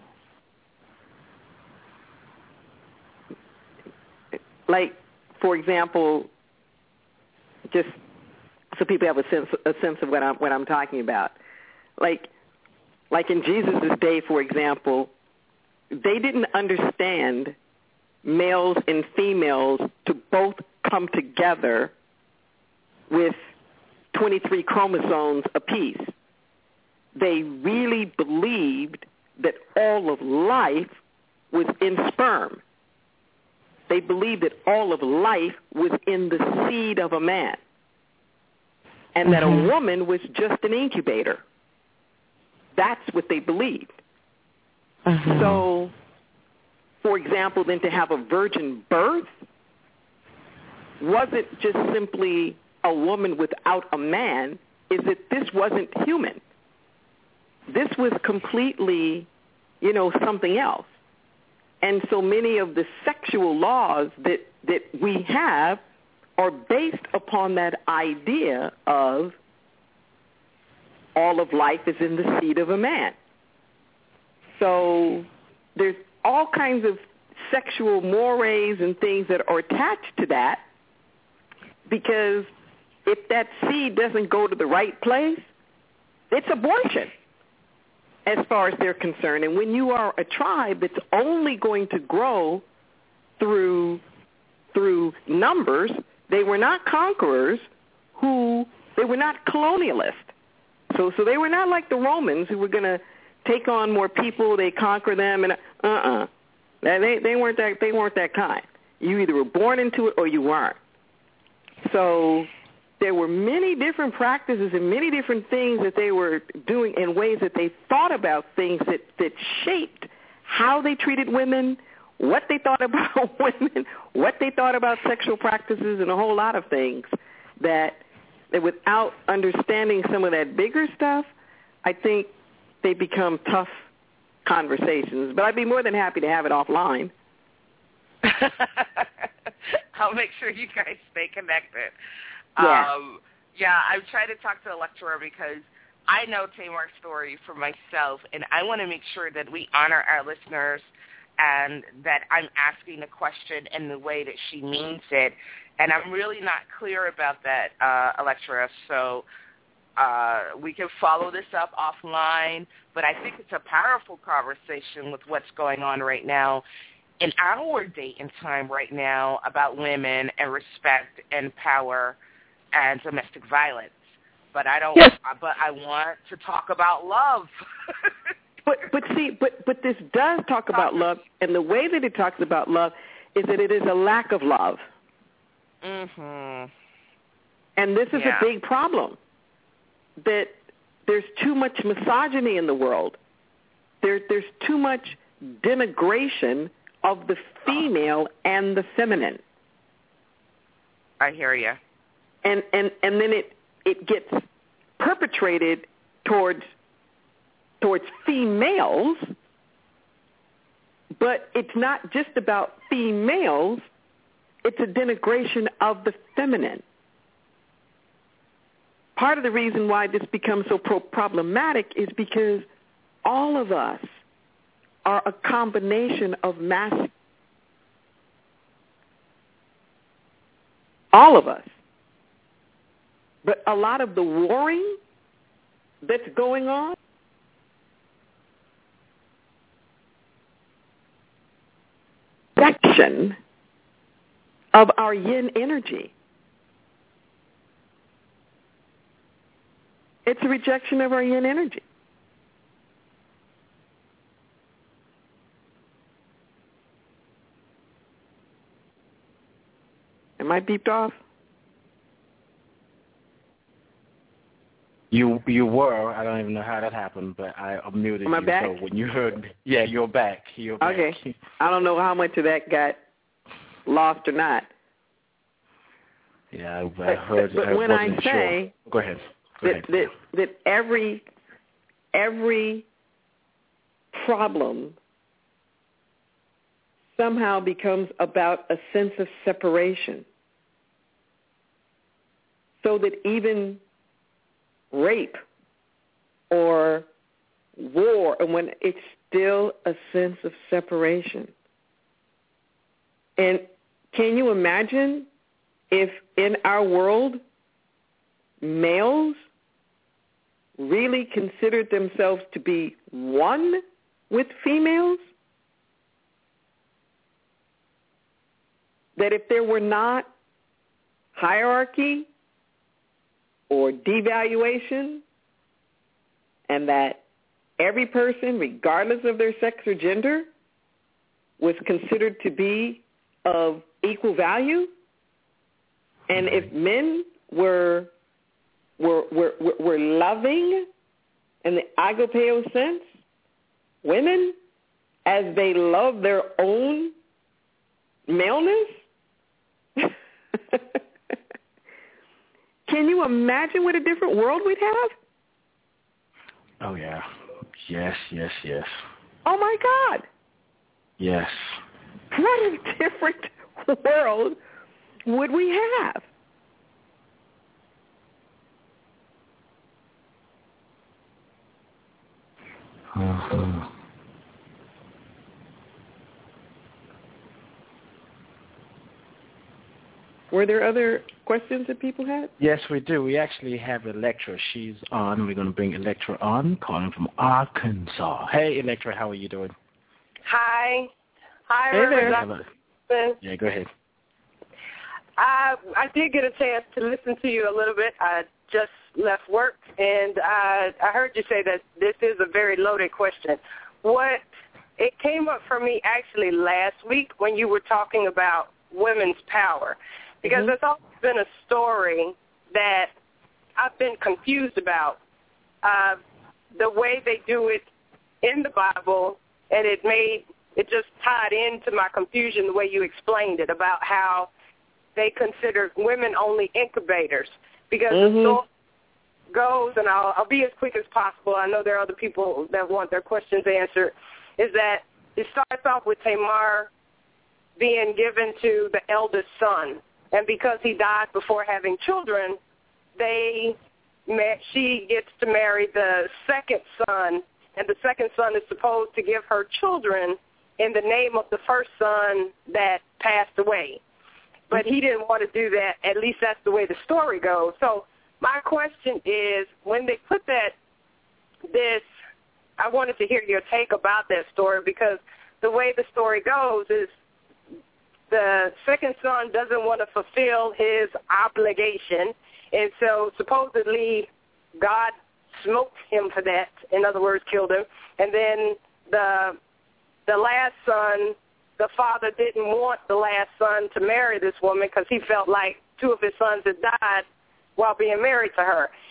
like, for example, just so people have a sense a sense of what I'm what I'm talking about. Like, like in Jesus' day, for example, they didn't understand males and females to both come together with twenty-three chromosomes apiece. They really believed that all of life was in sperm. They believed that all of life was in the seed of a man, and mm-hmm. that a woman was just an incubator. That's what they believed. Mm-hmm. So, for example, then to have a virgin birth wasn't just simply a woman without a man, is that this wasn't human. This was completely, you know, something else. And so many of the sexual laws that, that we have are based upon that idea of all of life is in the seed of a man. So there's all kinds of sexual mores and things that are attached to that, because if that seed doesn't go to the right place, it's abortion as far as they're concerned. And when you are a tribe that's only going to grow through through numbers, they were not conquerors who, they were not colonialists. So so they were not like the Romans who were going to take on more people, they conquer them, and uh-uh. They, they weren't that they weren't that kind. You either were born into it or you weren't. So there were many different practices and many different things that they were doing in ways that they thought about things that, that shaped how they treated women, what they thought about women, what they thought about sexual practices, and a whole lot of things that, that without understanding some of that bigger stuff, I think they become tough conversations. But I'd be more than happy to have it offline. I'll make sure you guys stay connected. Yeah. Um, yeah, I'm trying to talk to Electra because I know Tamar's story for myself, and I want to make sure that we honor our listeners and that I'm asking a question in the way that she means it. And I'm really not clear about that, uh, Electra, so uh, we can follow this up offline. But I think it's a powerful conversation with what's going on right now in our day and time right now about women and respect and power and domestic violence. But I don't. Yes. But I want to talk about love. but but see, but but this does talk about love, and the way that it talks about love is that it is a lack of love. Mhm. And this is yeah. a big problem. That there's too much misogyny in the world. there, there's too much denigration of the female and the feminine. I hear you. And and and then it it gets perpetrated towards towards females, but it's not just about females. It's a denigration of the feminine. Part of the reason why this becomes so pro- problematic is because all of us are a combination of mass. All of us. But a lot of the warring that's going on section of our yin energy. It's a rejection of our yin energy. Am I beeped off? You you were. I don't even know how that happened, but I muted Am I you. back? So when you heard me, yeah, you're back. You're back. Okay. I don't know how much of that got lost or not. Yeah, I, I heard. But, but I when I wasn't say sure. Go ahead. Go that, ahead. that that every every problem somehow becomes about a sense of separation, so that even rape or war, and when it's still a sense of separation. And can you imagine if in our world males really considered themselves to be one with females? That if there were not hierarchy or devaluation, and that every person, regardless of their sex or gender, was considered to be of equal value, and if men were were were, were loving in the agapeo sense, women, as they love their own maleness. Can you imagine what a different world we'd have? Oh, yeah. Yes, yes, yes. Oh, my God. Yes. What a different world would we have? Uh-huh. Were there other questions that people had? Yes, we do. We actually have Electra. She's on. We're going to bring Electra on, calling from Arkansas. Hey, Electra, how are you doing? Hi. Hi, Hey Reverend there. Yeah, go ahead. I, I did get a chance to listen to you a little bit. I just left work, and I, I heard you say that this is a very loaded question. What it came up for me actually last week when you were talking about women's power. Because mm-hmm. there's always been a story that I've been confused about, uh, the way they do it in the Bible, and it made it just tied into my confusion the way you explained it about how they consider women only incubators. Because mm-hmm. the story goes, and I'll, I'll be as quick as possible. I know there are other people that want their questions answered. Is that it starts off with Tamar being given to the eldest son. And because he died before having children, they met, she gets to marry the second son, and the second son is supposed to give her children in the name of the first son that passed away. But he didn't want to do that. At least that's the way the story goes. So my question is, when they put that, this, I wanted to hear your take about that story, because the way the story goes is the second son doesn't want to fulfill his obligation, and so supposedly God smoked him for that. In other words, killed him. And then the the last son, the father didn't want the last son to marry this woman because he felt like two of his sons had died while being married to her.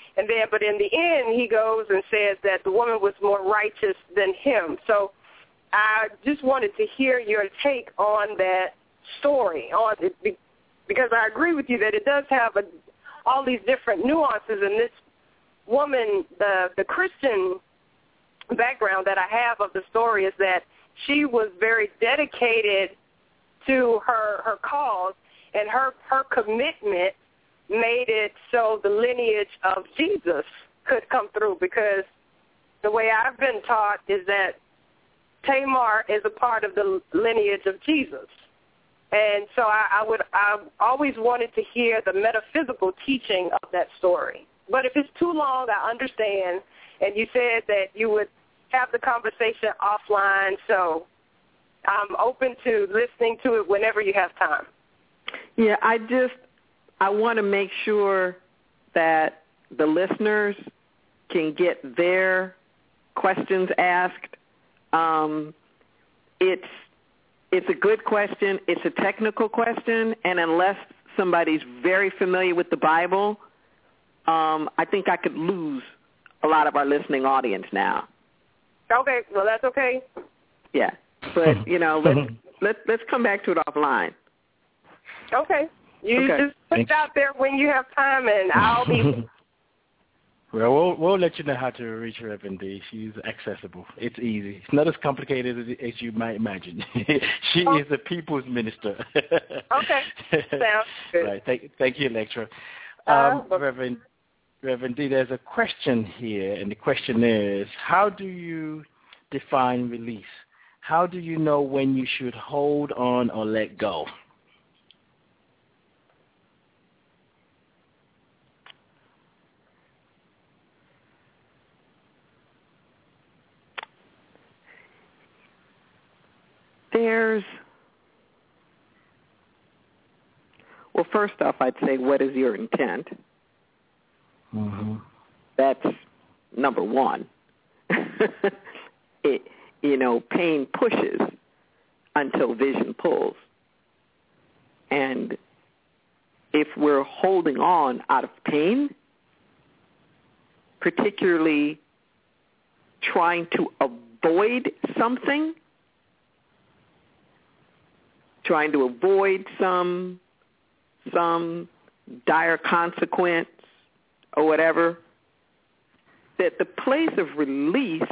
And then, but in the end, he goes and says that the woman was more righteous than him. So I just wanted to hear your take on that story, on it, because I agree with you that it does have a, all these different nuances. And this woman, the the Christian background that I have of the story is that she was very dedicated to her her cause, and her her commitment made it so the lineage of Jesus could come through, because the way I've been taught is that Tamar is a part of the lineage of Jesus. And so I, I would I always wanted to hear the metaphysical teaching of that story. But if it's too long, I understand. And you said that you would have the conversation offline, so I'm open to listening to it whenever you have time. Yeah, I just, I want to make sure that the listeners can get their questions asked. Um, it's it's a good question. It's a technical question, and unless somebody's very familiar with the Bible, um, I think I could lose a lot of our listening audience now. Okay, well, that's okay. Yeah, but, you know, let's, let's, let's come back to it offline. Okay. You okay. just put it out there when you have time, and I'll be... Well, we'll we'll let you know how to reach Reverend D. She's accessible. It's easy. It's not as complicated as, as you might imagine. She oh. is a people's minister. Okay. Sounds good. Right. Thank, thank you, Lecturer. Um, uh, Reverend, Reverend D, there's a question here, and the question is, how do you define release? How do you know when you should hold on or let go? There's, well, first off, I'd say, what is your intent? Mm-hmm. That's number one. it, you know, pain pushes until vision pulls. And if we're holding on out of pain, particularly trying to avoid something, trying to avoid some some dire consequence or whatever, that the place of release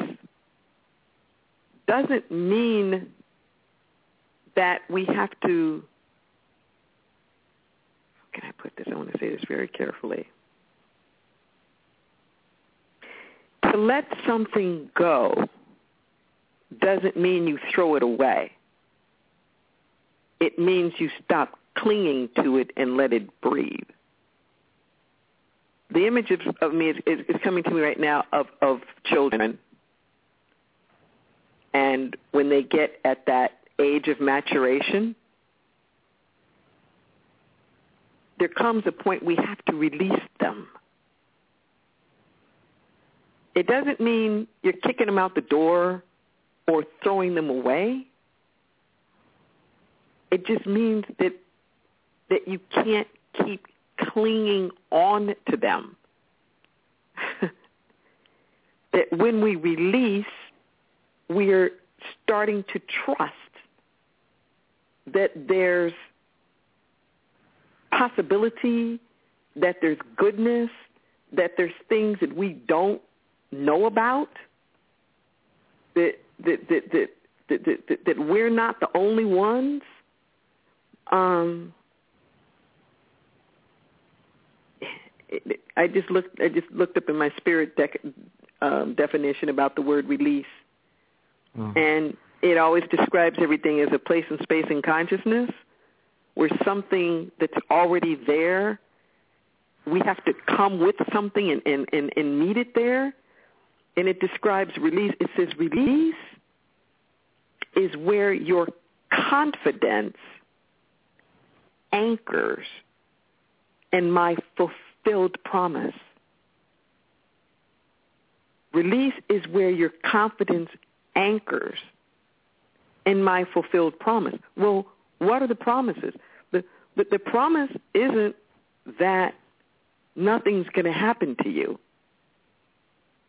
doesn't mean that we have to, how can I put this? I want to say this very carefully. To let something go doesn't mean you throw it away. It means you stop clinging to it and let it breathe. The image of, of me is, is, is coming to me right now of, of children. And when they get at that age of maturation, there comes a point we have to release them. It doesn't mean you're kicking them out the door or throwing them away. It just means that that you can't keep clinging on to them. That when we release, we're starting to trust that there's possibility, that there's goodness, that there's things that we don't know about, that that that that that, that, that, that we're not the only ones. Um, I just looked. I just looked up in my spirit dec- um, definition about the word release, mm. and it always describes everything as a place and space in consciousness, where something that's already there, we have to come with something and, and, and, and meet it there, and it describes release. It says release is where your confidence anchors in my fulfilled promise. Release is where your confidence anchors in my fulfilled promise. Well, what are the promises? The, the, the promise isn't that nothing's going to happen to you.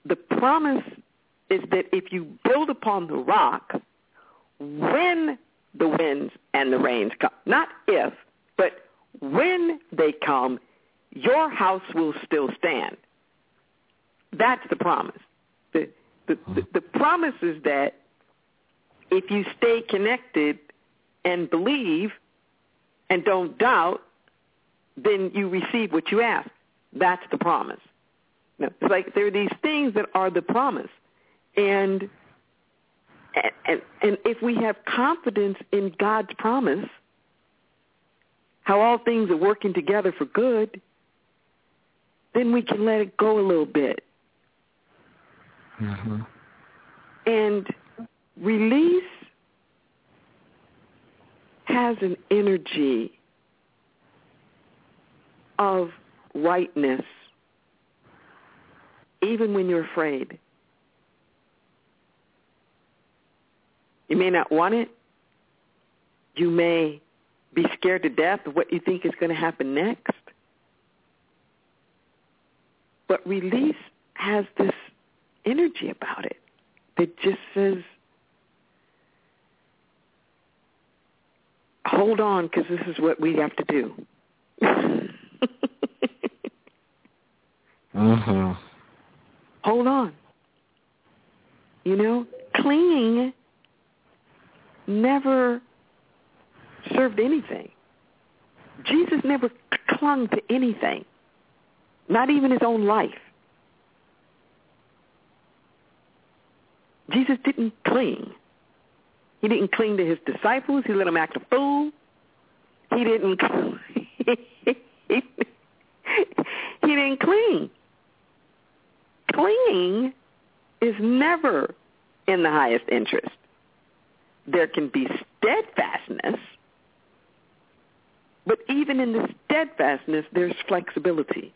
the promise is that if you build upon the rock, when the winds and the rains come, not if, but when they come, your house will still stand. That's the promise. The, the, the, the promise is that if you stay connected and believe and don't doubt, then you receive what you ask. That's the promise. Now, it's like there are these things that are the promise. And, and, and if we have confidence in God's promise, how all things are working together for good, then we can let it go a little bit. Mm-hmm. And release has an energy of rightness, even when you're afraid. You may not want it. You may be scared to death of what you think is going to happen next. But release has this energy about it that just says, hold on, because this is what we have to do. Mm-hmm. Hold on. You know, clinging never served anything. Jesus never clung to anything, not even his own life. Jesus didn't cling. He didn't cling to his disciples. He let them act a fool. He didn't. he didn't cling. Clinging is never in the highest interest. There can be steadfastness, but even in the steadfastness, there's flexibility.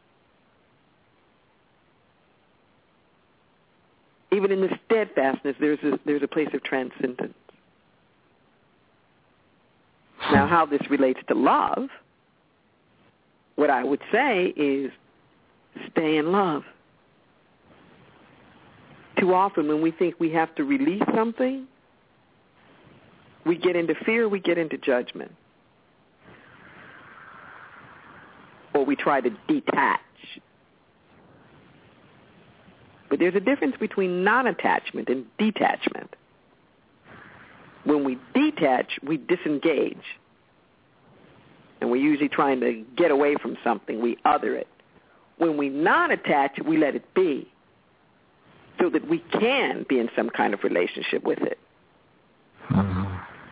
Even in the steadfastness, there's a, there's a place of transcendence. Now, how this relates to love, what I would say is stay in love. Too often when we think we have to release something, we get into fear, we get into judgment. Or we try to detach. But there's a difference between non-attachment and detachment. When we detach, we disengage. And we're usually trying to get away from something. We other it. When we non-attach, we let it be so that we can be in some kind of relationship with it. Mm-hmm.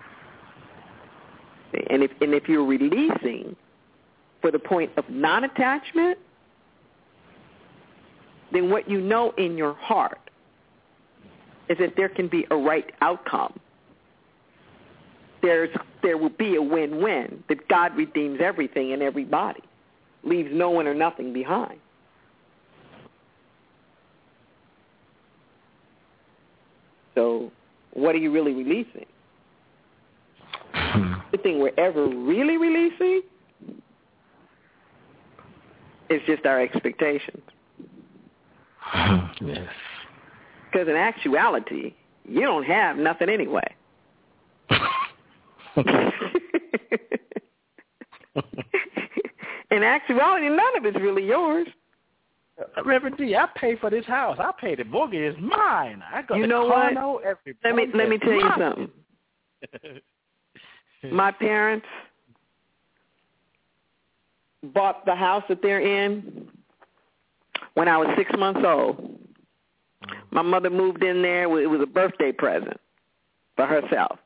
And if, and if you're releasing for the point of non-attachment, then what you know in your heart is that there can be a right outcome. There's, there will be a win-win, that God redeems everything and everybody, leaves no one or nothing behind. So what are you really releasing? The thing we're ever really releasing is just our expectations. Yes. Because in actuality, you don't have nothing anyway. In actuality, none of it's really yours. Reverend D, I pay for this house. I pay the mortgage. It's mine. I got you the know car what? note, every let me let me tell you mine. something. My parents bought the house that they're in when I was six months old. My mother moved in there. It was a birthday present for herself.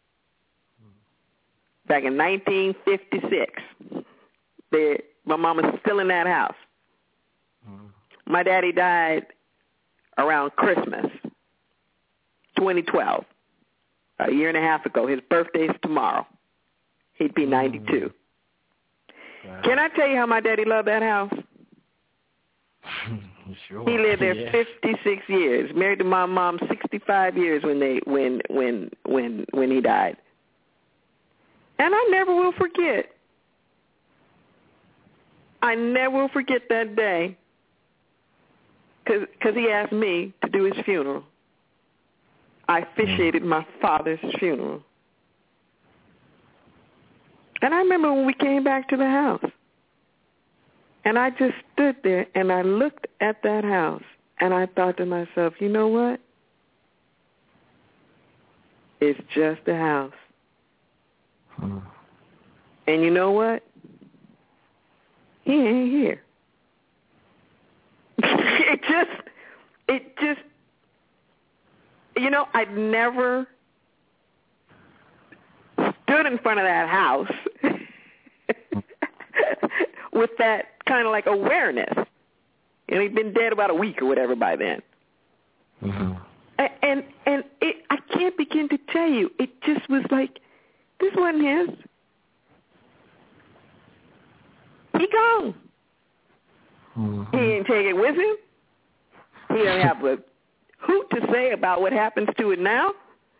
Back in nineteen fifty-six, they, my mama's still in that house. My daddy died around Christmas, twenty twelve, a year and a half ago. His birthday's tomorrow. He'd be ninety-two. Wow. Can I tell you how my daddy loved that house? Sure. He lived there yeah. fifty-six years. Married to my mom sixty-five years when they when when when when he died. And I never will forget. I never will forget that day. because he asked me to do his funeral. I officiated my father's funeral. And I remember when we came back to the house, and I just stood there and I looked at that house, and I thought to myself, you know what? It's just a house. Hmm. And you know what? He ain't here. it just, it just, you know, I'd never stood in front of that house with that kind of like awareness. You know, he'd been dead about a week or whatever by then. Mm-hmm. And, and, and it, I can't begin to tell you, it just was like, this wasn't his. He gone. Mm-hmm. He didn't take it with him. He don't have a hoot to say about what happens to it now.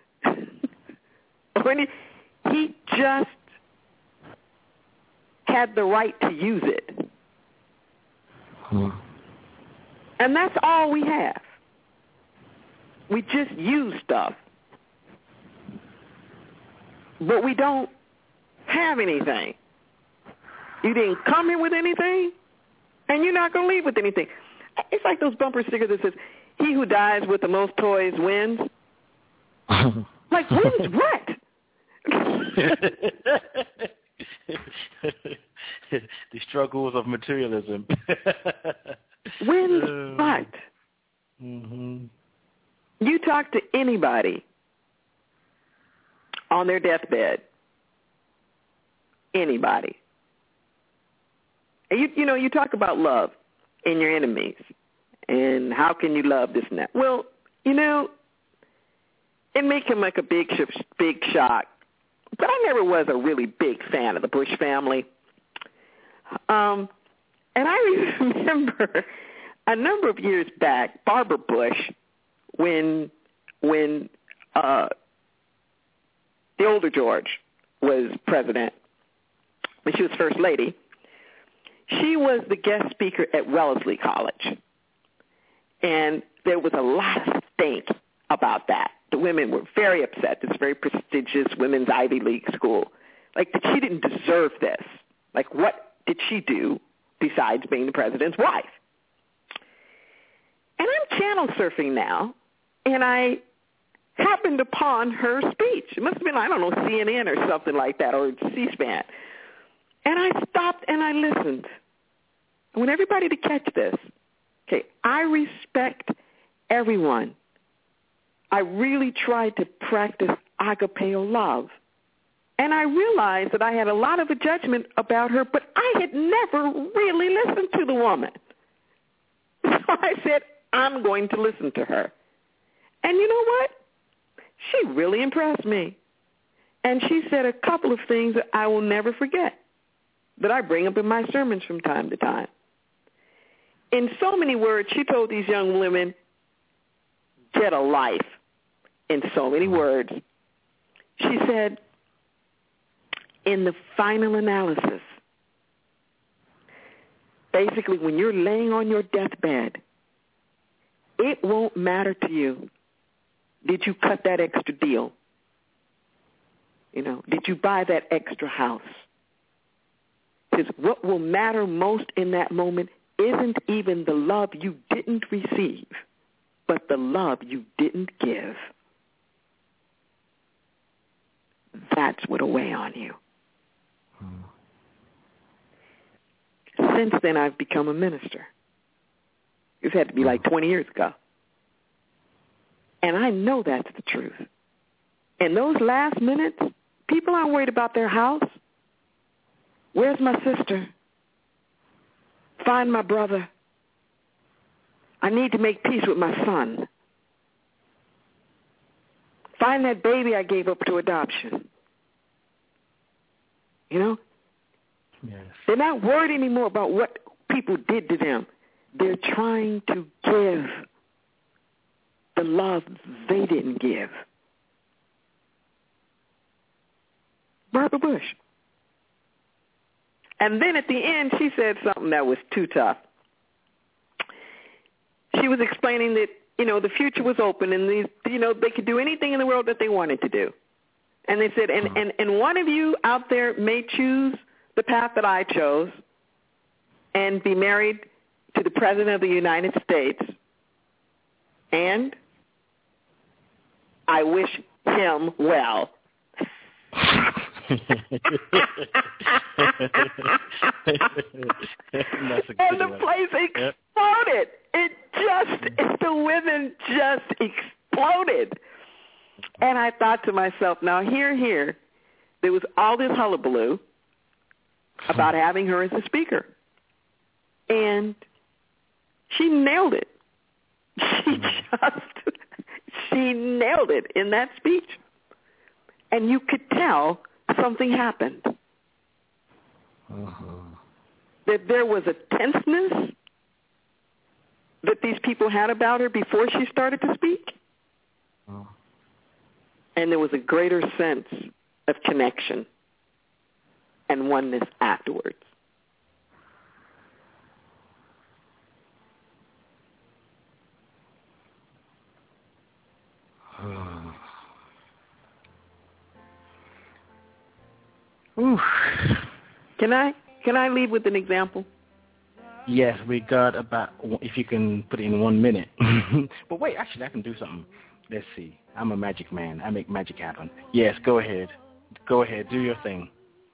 When he, he just had the right to use it. Mm-hmm. And that's all we have. We just use stuff. But we don't have anything. You didn't come here with anything, and you're not going to leave with anything. It's like those bumper stickers that says, he who dies with the most toys wins. Like, wins what? The struggles of materialism. Wins uh, what? Mm-hmm. You talk to anybody on their deathbed, anybody. And you, you know, you talk about love in your enemies and how can you love this and that. Well, you know, it may come like a big, big shock, but I never was a really big fan of the Bush family. Um, and I remember a number of years back, Barbara Bush, when when uh, the older George was president, when she was first lady, she was the guest speaker at Wellesley College. And there was a lot of stink about that. The women were very upset. This very prestigious women's Ivy League school. Like, that she didn't deserve this. Like, what did she do besides being the president's wife? And I'm channel surfing now, and I happened upon her speech. It must have been, I don't know, C N N or something like that, or C-SPAN. And I stopped and I listened. I want everybody to catch this. Okay, I respect everyone. I really tried to practice agapeo love. And I realized that I had a lot of a judgment about her, but I had never really listened to the woman. So I said, I'm going to listen to her. And you know what? She really impressed me. And she said a couple of things that I will never forget, that I bring up in my sermons from time to time. In so many words, she told these young women, get a life. In so many words. She said, in the final analysis, basically when you're laying on your deathbed, it won't matter to you. Did you cut that extra deal? You know, did you buy that extra house? Because what will matter most in that moment isn't even the love you didn't receive, but the love you didn't give. That's what'll weigh on you. Hmm. Since then, I've become a minister. This had to be like twenty years ago. And I know that's the truth. In those last minutes, people aren't worried about their house. Where's my sister? Find my brother. I need to make peace with my son. Find that baby I gave up to adoption. You know? Yes. They're not worried anymore about what people did to them. They're trying to give the love they didn't give. Barbara Bush. And then at the end, she said something that was too tough. she was explaining that, you know, the future was open and these, you know, they could do anything in the world that they wanted to do. And they said, and, and, and one of you out there may choose the path that I chose and be married to the President of the United States. And I wish him well. And the place exploded. It just, the women just exploded. And I thought to myself, now here, here, there was all this hullabaloo about having her as a speaker. And she nailed it. She just, she nailed it in that speech. And you could tell something happened. Uh-huh. That there was a tenseness that these people had about her before she started to speak. Uh-huh. And there was a greater sense of connection and oneness afterwards. Ooh. Can I can I leave with an example? Yes, we got about, if you can put it in one minute. But wait, actually, I can do something. Let's see. I'm a magic man. I make magic happen. Yes, go ahead. Go ahead. Do your thing.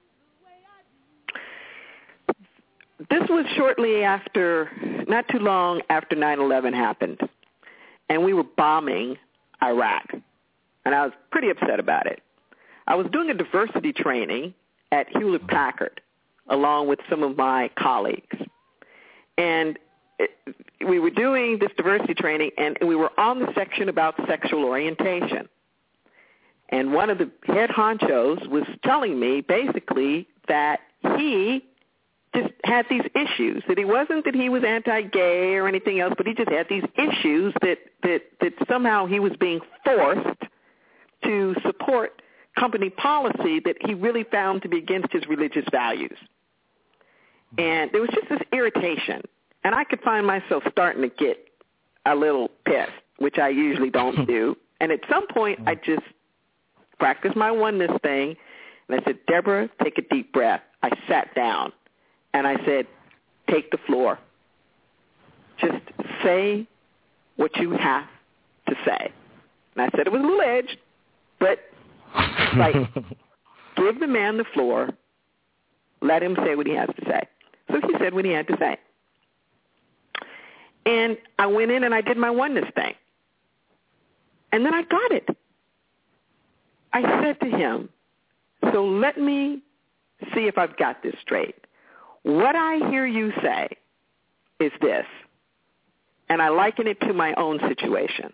This was shortly after, not too long after nine eleven happened, and we were bombing Iraq, and I was pretty upset about it. I was doing a diversity training at Hewlett-Packard along with some of my colleagues, and it, we were doing this diversity training, and we were on the section about sexual orientation. And one of the head honchos was telling me basically that he just had these issues, that he wasn't that he was anti-gay or anything else, but he just had these issues that, that, that somehow he was being forced to support company policy that he really found to be against his religious values. And there was just this irritation. And I could find myself starting to get a little pissed, which I usually don't do. And at some point, I just practiced my oneness thing, and I said, Deborah, take a deep breath. I sat down, and I said, take the floor. Just say what you have to say. And I said it was a little edged, but like, give the man the floor. Let him say what he has to say. So he said what he had to say. And I went in and I did my oneness thing. And then I got it. I said to him, so let me see if I've got this straight. What I hear you say is this, and I liken it to my own situation.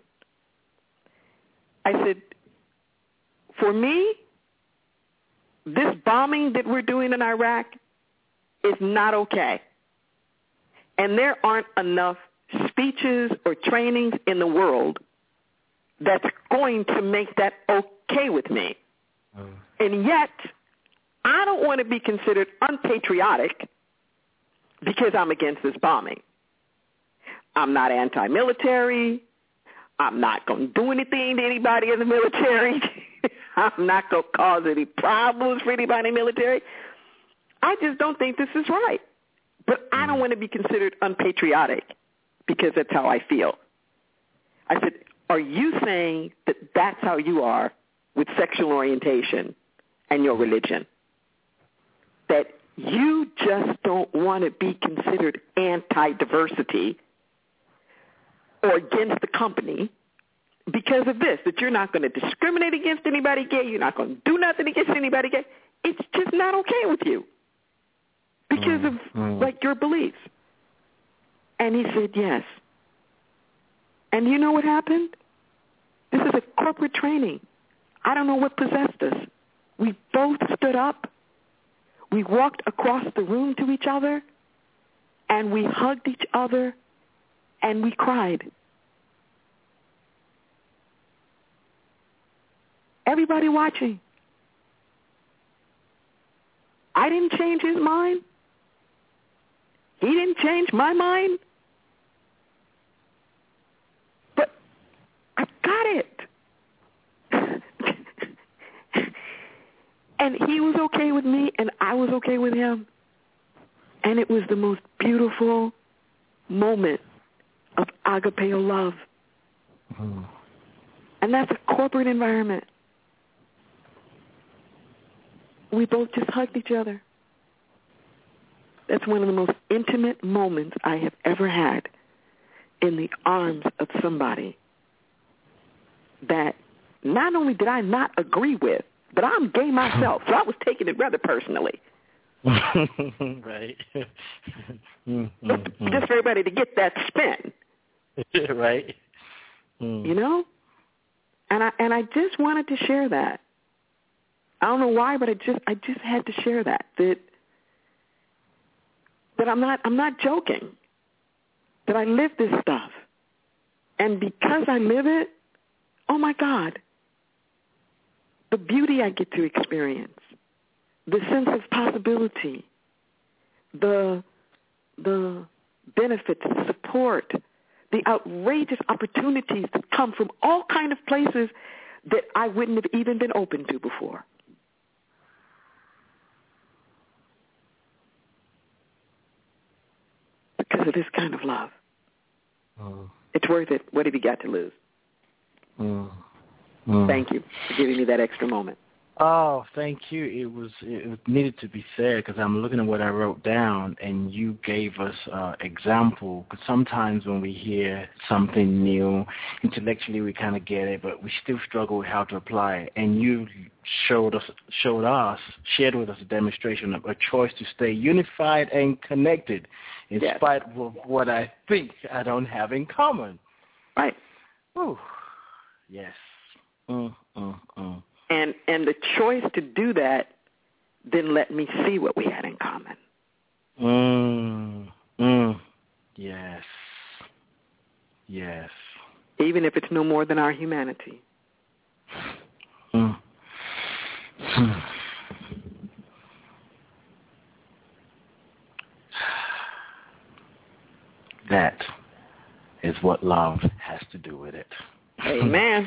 I said, for me, this bombing that we're doing in Iraq is not okay. And there aren't enough speeches or trainings in the world that's going to make that okay with me. Oh. And yet, I don't want to be considered unpatriotic because I'm against this bombing. I'm not anti-military. I'm not going to do anything to anybody in the military. I'm not going to cause any problems for anybody in the military. I just don't think this is right. But I don't want to be considered unpatriotic because that's how I feel. I said, are you saying that that's how you are with sexual orientation and your religion? That you just don't want to be considered anti-diversity or against the company because of this, that you're not going to discriminate against anybody gay, you're not going to do nothing against anybody gay. It's just not okay with you because of, mm. like, your beliefs. And he said, yes. And you know what happened? This is a corporate training. I don't know what possessed us. We both stood up. We walked across the room to each other, and we hugged each other, and we cried. Everybody watching. I didn't change his mind. He didn't change my mind. and he was okay with me, and I was okay with him. And it was the most beautiful moment of agapeo love. Mm. And that's a corporate environment. We both just hugged each other. That's one of the most intimate moments I have ever had in the arms of somebody that not only did I not agree with, but I'm gay myself, so I was taking it rather personally. Right. mm, mm, Just mm. for everybody to get that spin. Right. Mm. You know? And I and I just wanted to share that. I don't know why, but I just I just had to share that. That that I'm not I'm not joking. That I live this stuff. And because I live it, oh my God, the beauty I get to experience, the sense of possibility, the the benefits, the support, the outrageous opportunities that come from all kind of places that I wouldn't have even been open to before. Because of this kind of love. Mm. It's worth it. What have you got to lose? Mm. Mm. Thank you for giving me that extra moment. Oh, thank you. It was it needed to be said because I'm looking at what I wrote down, and you gave us uh, example. Because sometimes when we hear something new, intellectually we kind of get it, but we still struggle with how to apply it. And you showed us, showed us, shared with us a demonstration of a choice to stay unified and connected, in yes. spite of what I think I don't have in common. Right. Ooh. Yes. Mm, mm, mm. And and the choice to do that then let me see what we had in common. Mm, mm, yes. Yes. Even if it's no more than our humanity. Mm. That is what love has to do with it. Amen.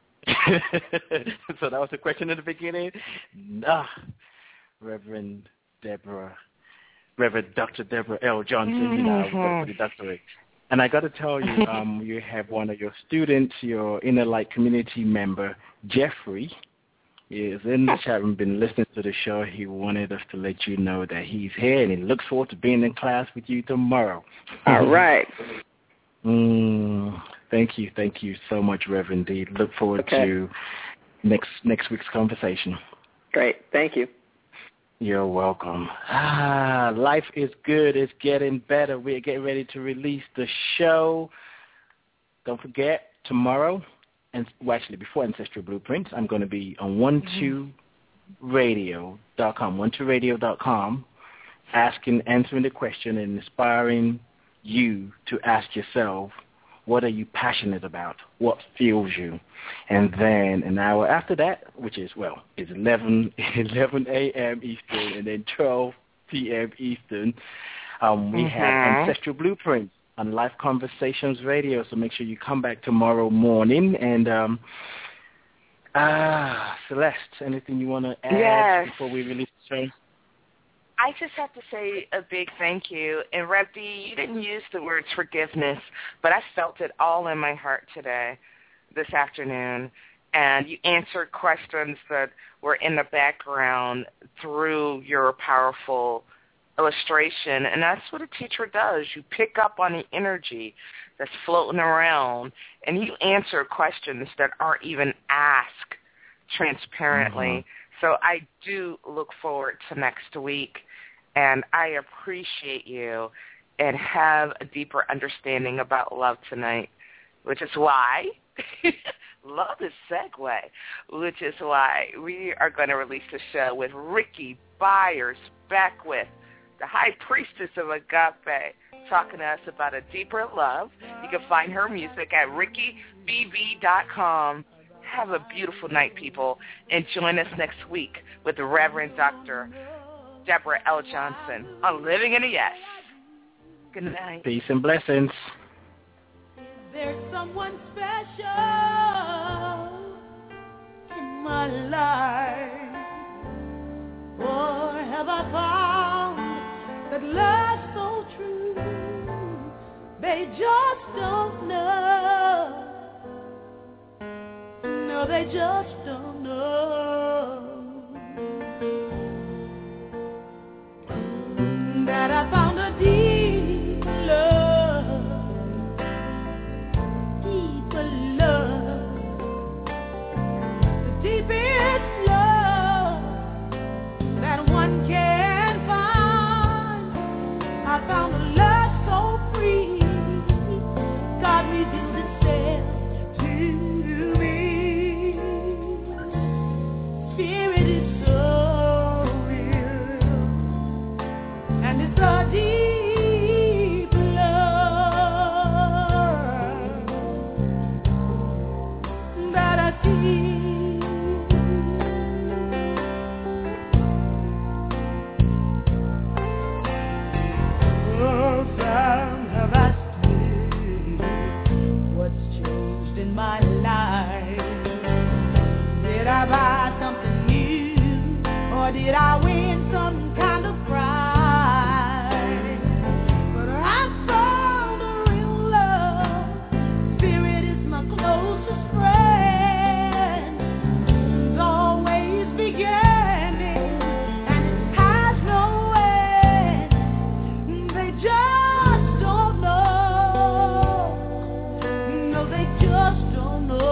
So that was the question at the beginning. Nah, Reverend Deborah, Reverend Doctor Deborah L. Johnson, mm-hmm. you know, for the doctorate. And I got to tell you, um, you have one of your students, your Inner Light community member, Jeffrey, is in the chat room, been listening to the show. He wanted us to let you know that he's here, and he looks forward to being in class with you tomorrow. All right. Mm, thank you, thank you so much, Reverend D. Look forward okay. to next next week's conversation. Great, thank you. You're welcome. Ah, life is good. It's getting better. We're getting ready to release the show. Don't forget, tomorrow, and well, actually before Ancestral Blueprints, I'm going to be on one two radio dot com, one two radio dot com, asking, answering the question and inspiring you to ask yourself, what are you passionate about? What fuels you? And then an hour after that, which is, well, is eleven a.m. Eastern and then twelve p.m. Eastern, um, we mm-hmm. have Ancestral Blueprints on Life Conversations Radio. So make sure you come back tomorrow morning. And, um, ah, Celeste, anything you want to add yes. before we release the show? I just have to say a big thank you. And, Rev D, you didn't use the words forgiveness, but I felt it all in my heart today, this afternoon. And you answered questions that were in the background through your powerful illustration. And that's what a teacher does. You pick up on the energy that's floating around, and you answer questions that aren't even asked transparently. Mm-hmm. So I do look forward to next week, and I appreciate you and have a deeper understanding about love tonight, which is why love is segue, which is why we are going to release the show with Ricky Byers Beckwith, the high priestess of Agape, talking to us about a deeper love. You can find her music at ricky b b dot com. Have a beautiful night, people, and join us next week with the Reverend Doctor Deborah L. Johnson on Living in a Yes. Good night. Peace and blessings. There's someone special in my life. just don't know. No, they just don't know that I found a deep love, deeper love, the deepest love that one can find. I found a love so free, God revealed Himself to me. Spirit is so real, and it's a deep love that I see. Oh, some have asked me what's changed in my life. Did I buy something new, or did I win some kind of prize? But I found a real love. Spirit is my closest friend. It's always beginning, and it has no end. They just don't know. No, they just don't know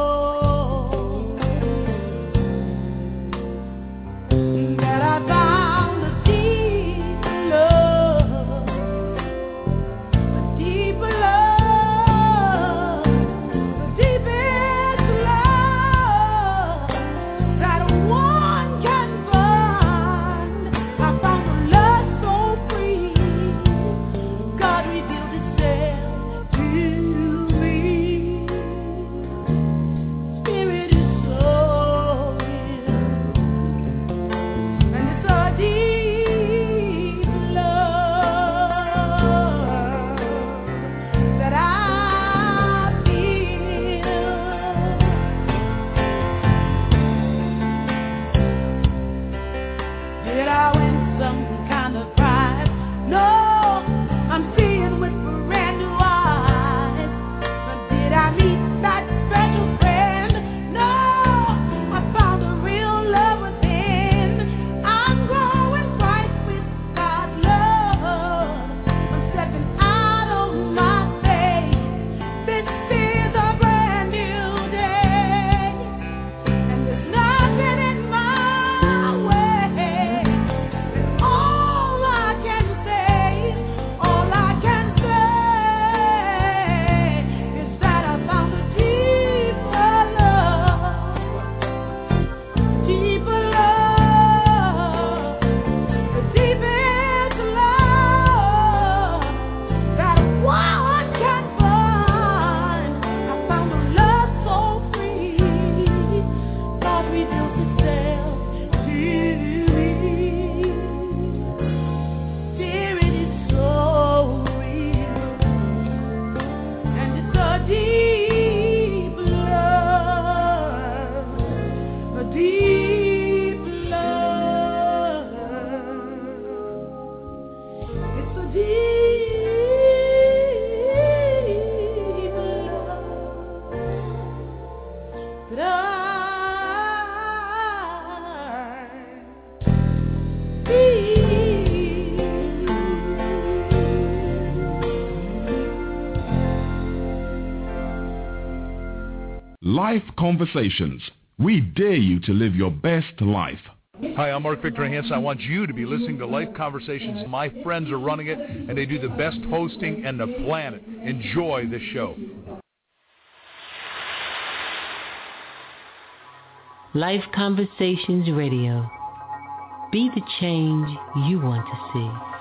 that I found a deep love, a deeper love, the deepest love that one can find. I found a love so free, God revealed Himself to me. Spirit is so real, and it's a deep love that I feel. Did I win some kind of prize? No, I'm seeing with brand new eyes. But did I meet that special friend? No, I found a real love within. I'm growing right with God's love. I'm stepping out on my faith. This is a brand new day, and there's nothing in my way. And all I can say, all I can say is that I found a deeper love, deeper love, the deepest love that one can find. I found a love so free, God revealed Himself to me. Spirit is so real, and it's a deep love, a deep love. It's a deep love that I Life Conversations. We dare you to live your best life. Hi, I'm Mark Victor Hansen. I want you to be listening to Life Conversations. My friends are running it, and they do the best hosting on the planet. Enjoy the show. Life Conversations Radio. Be the change you want to see.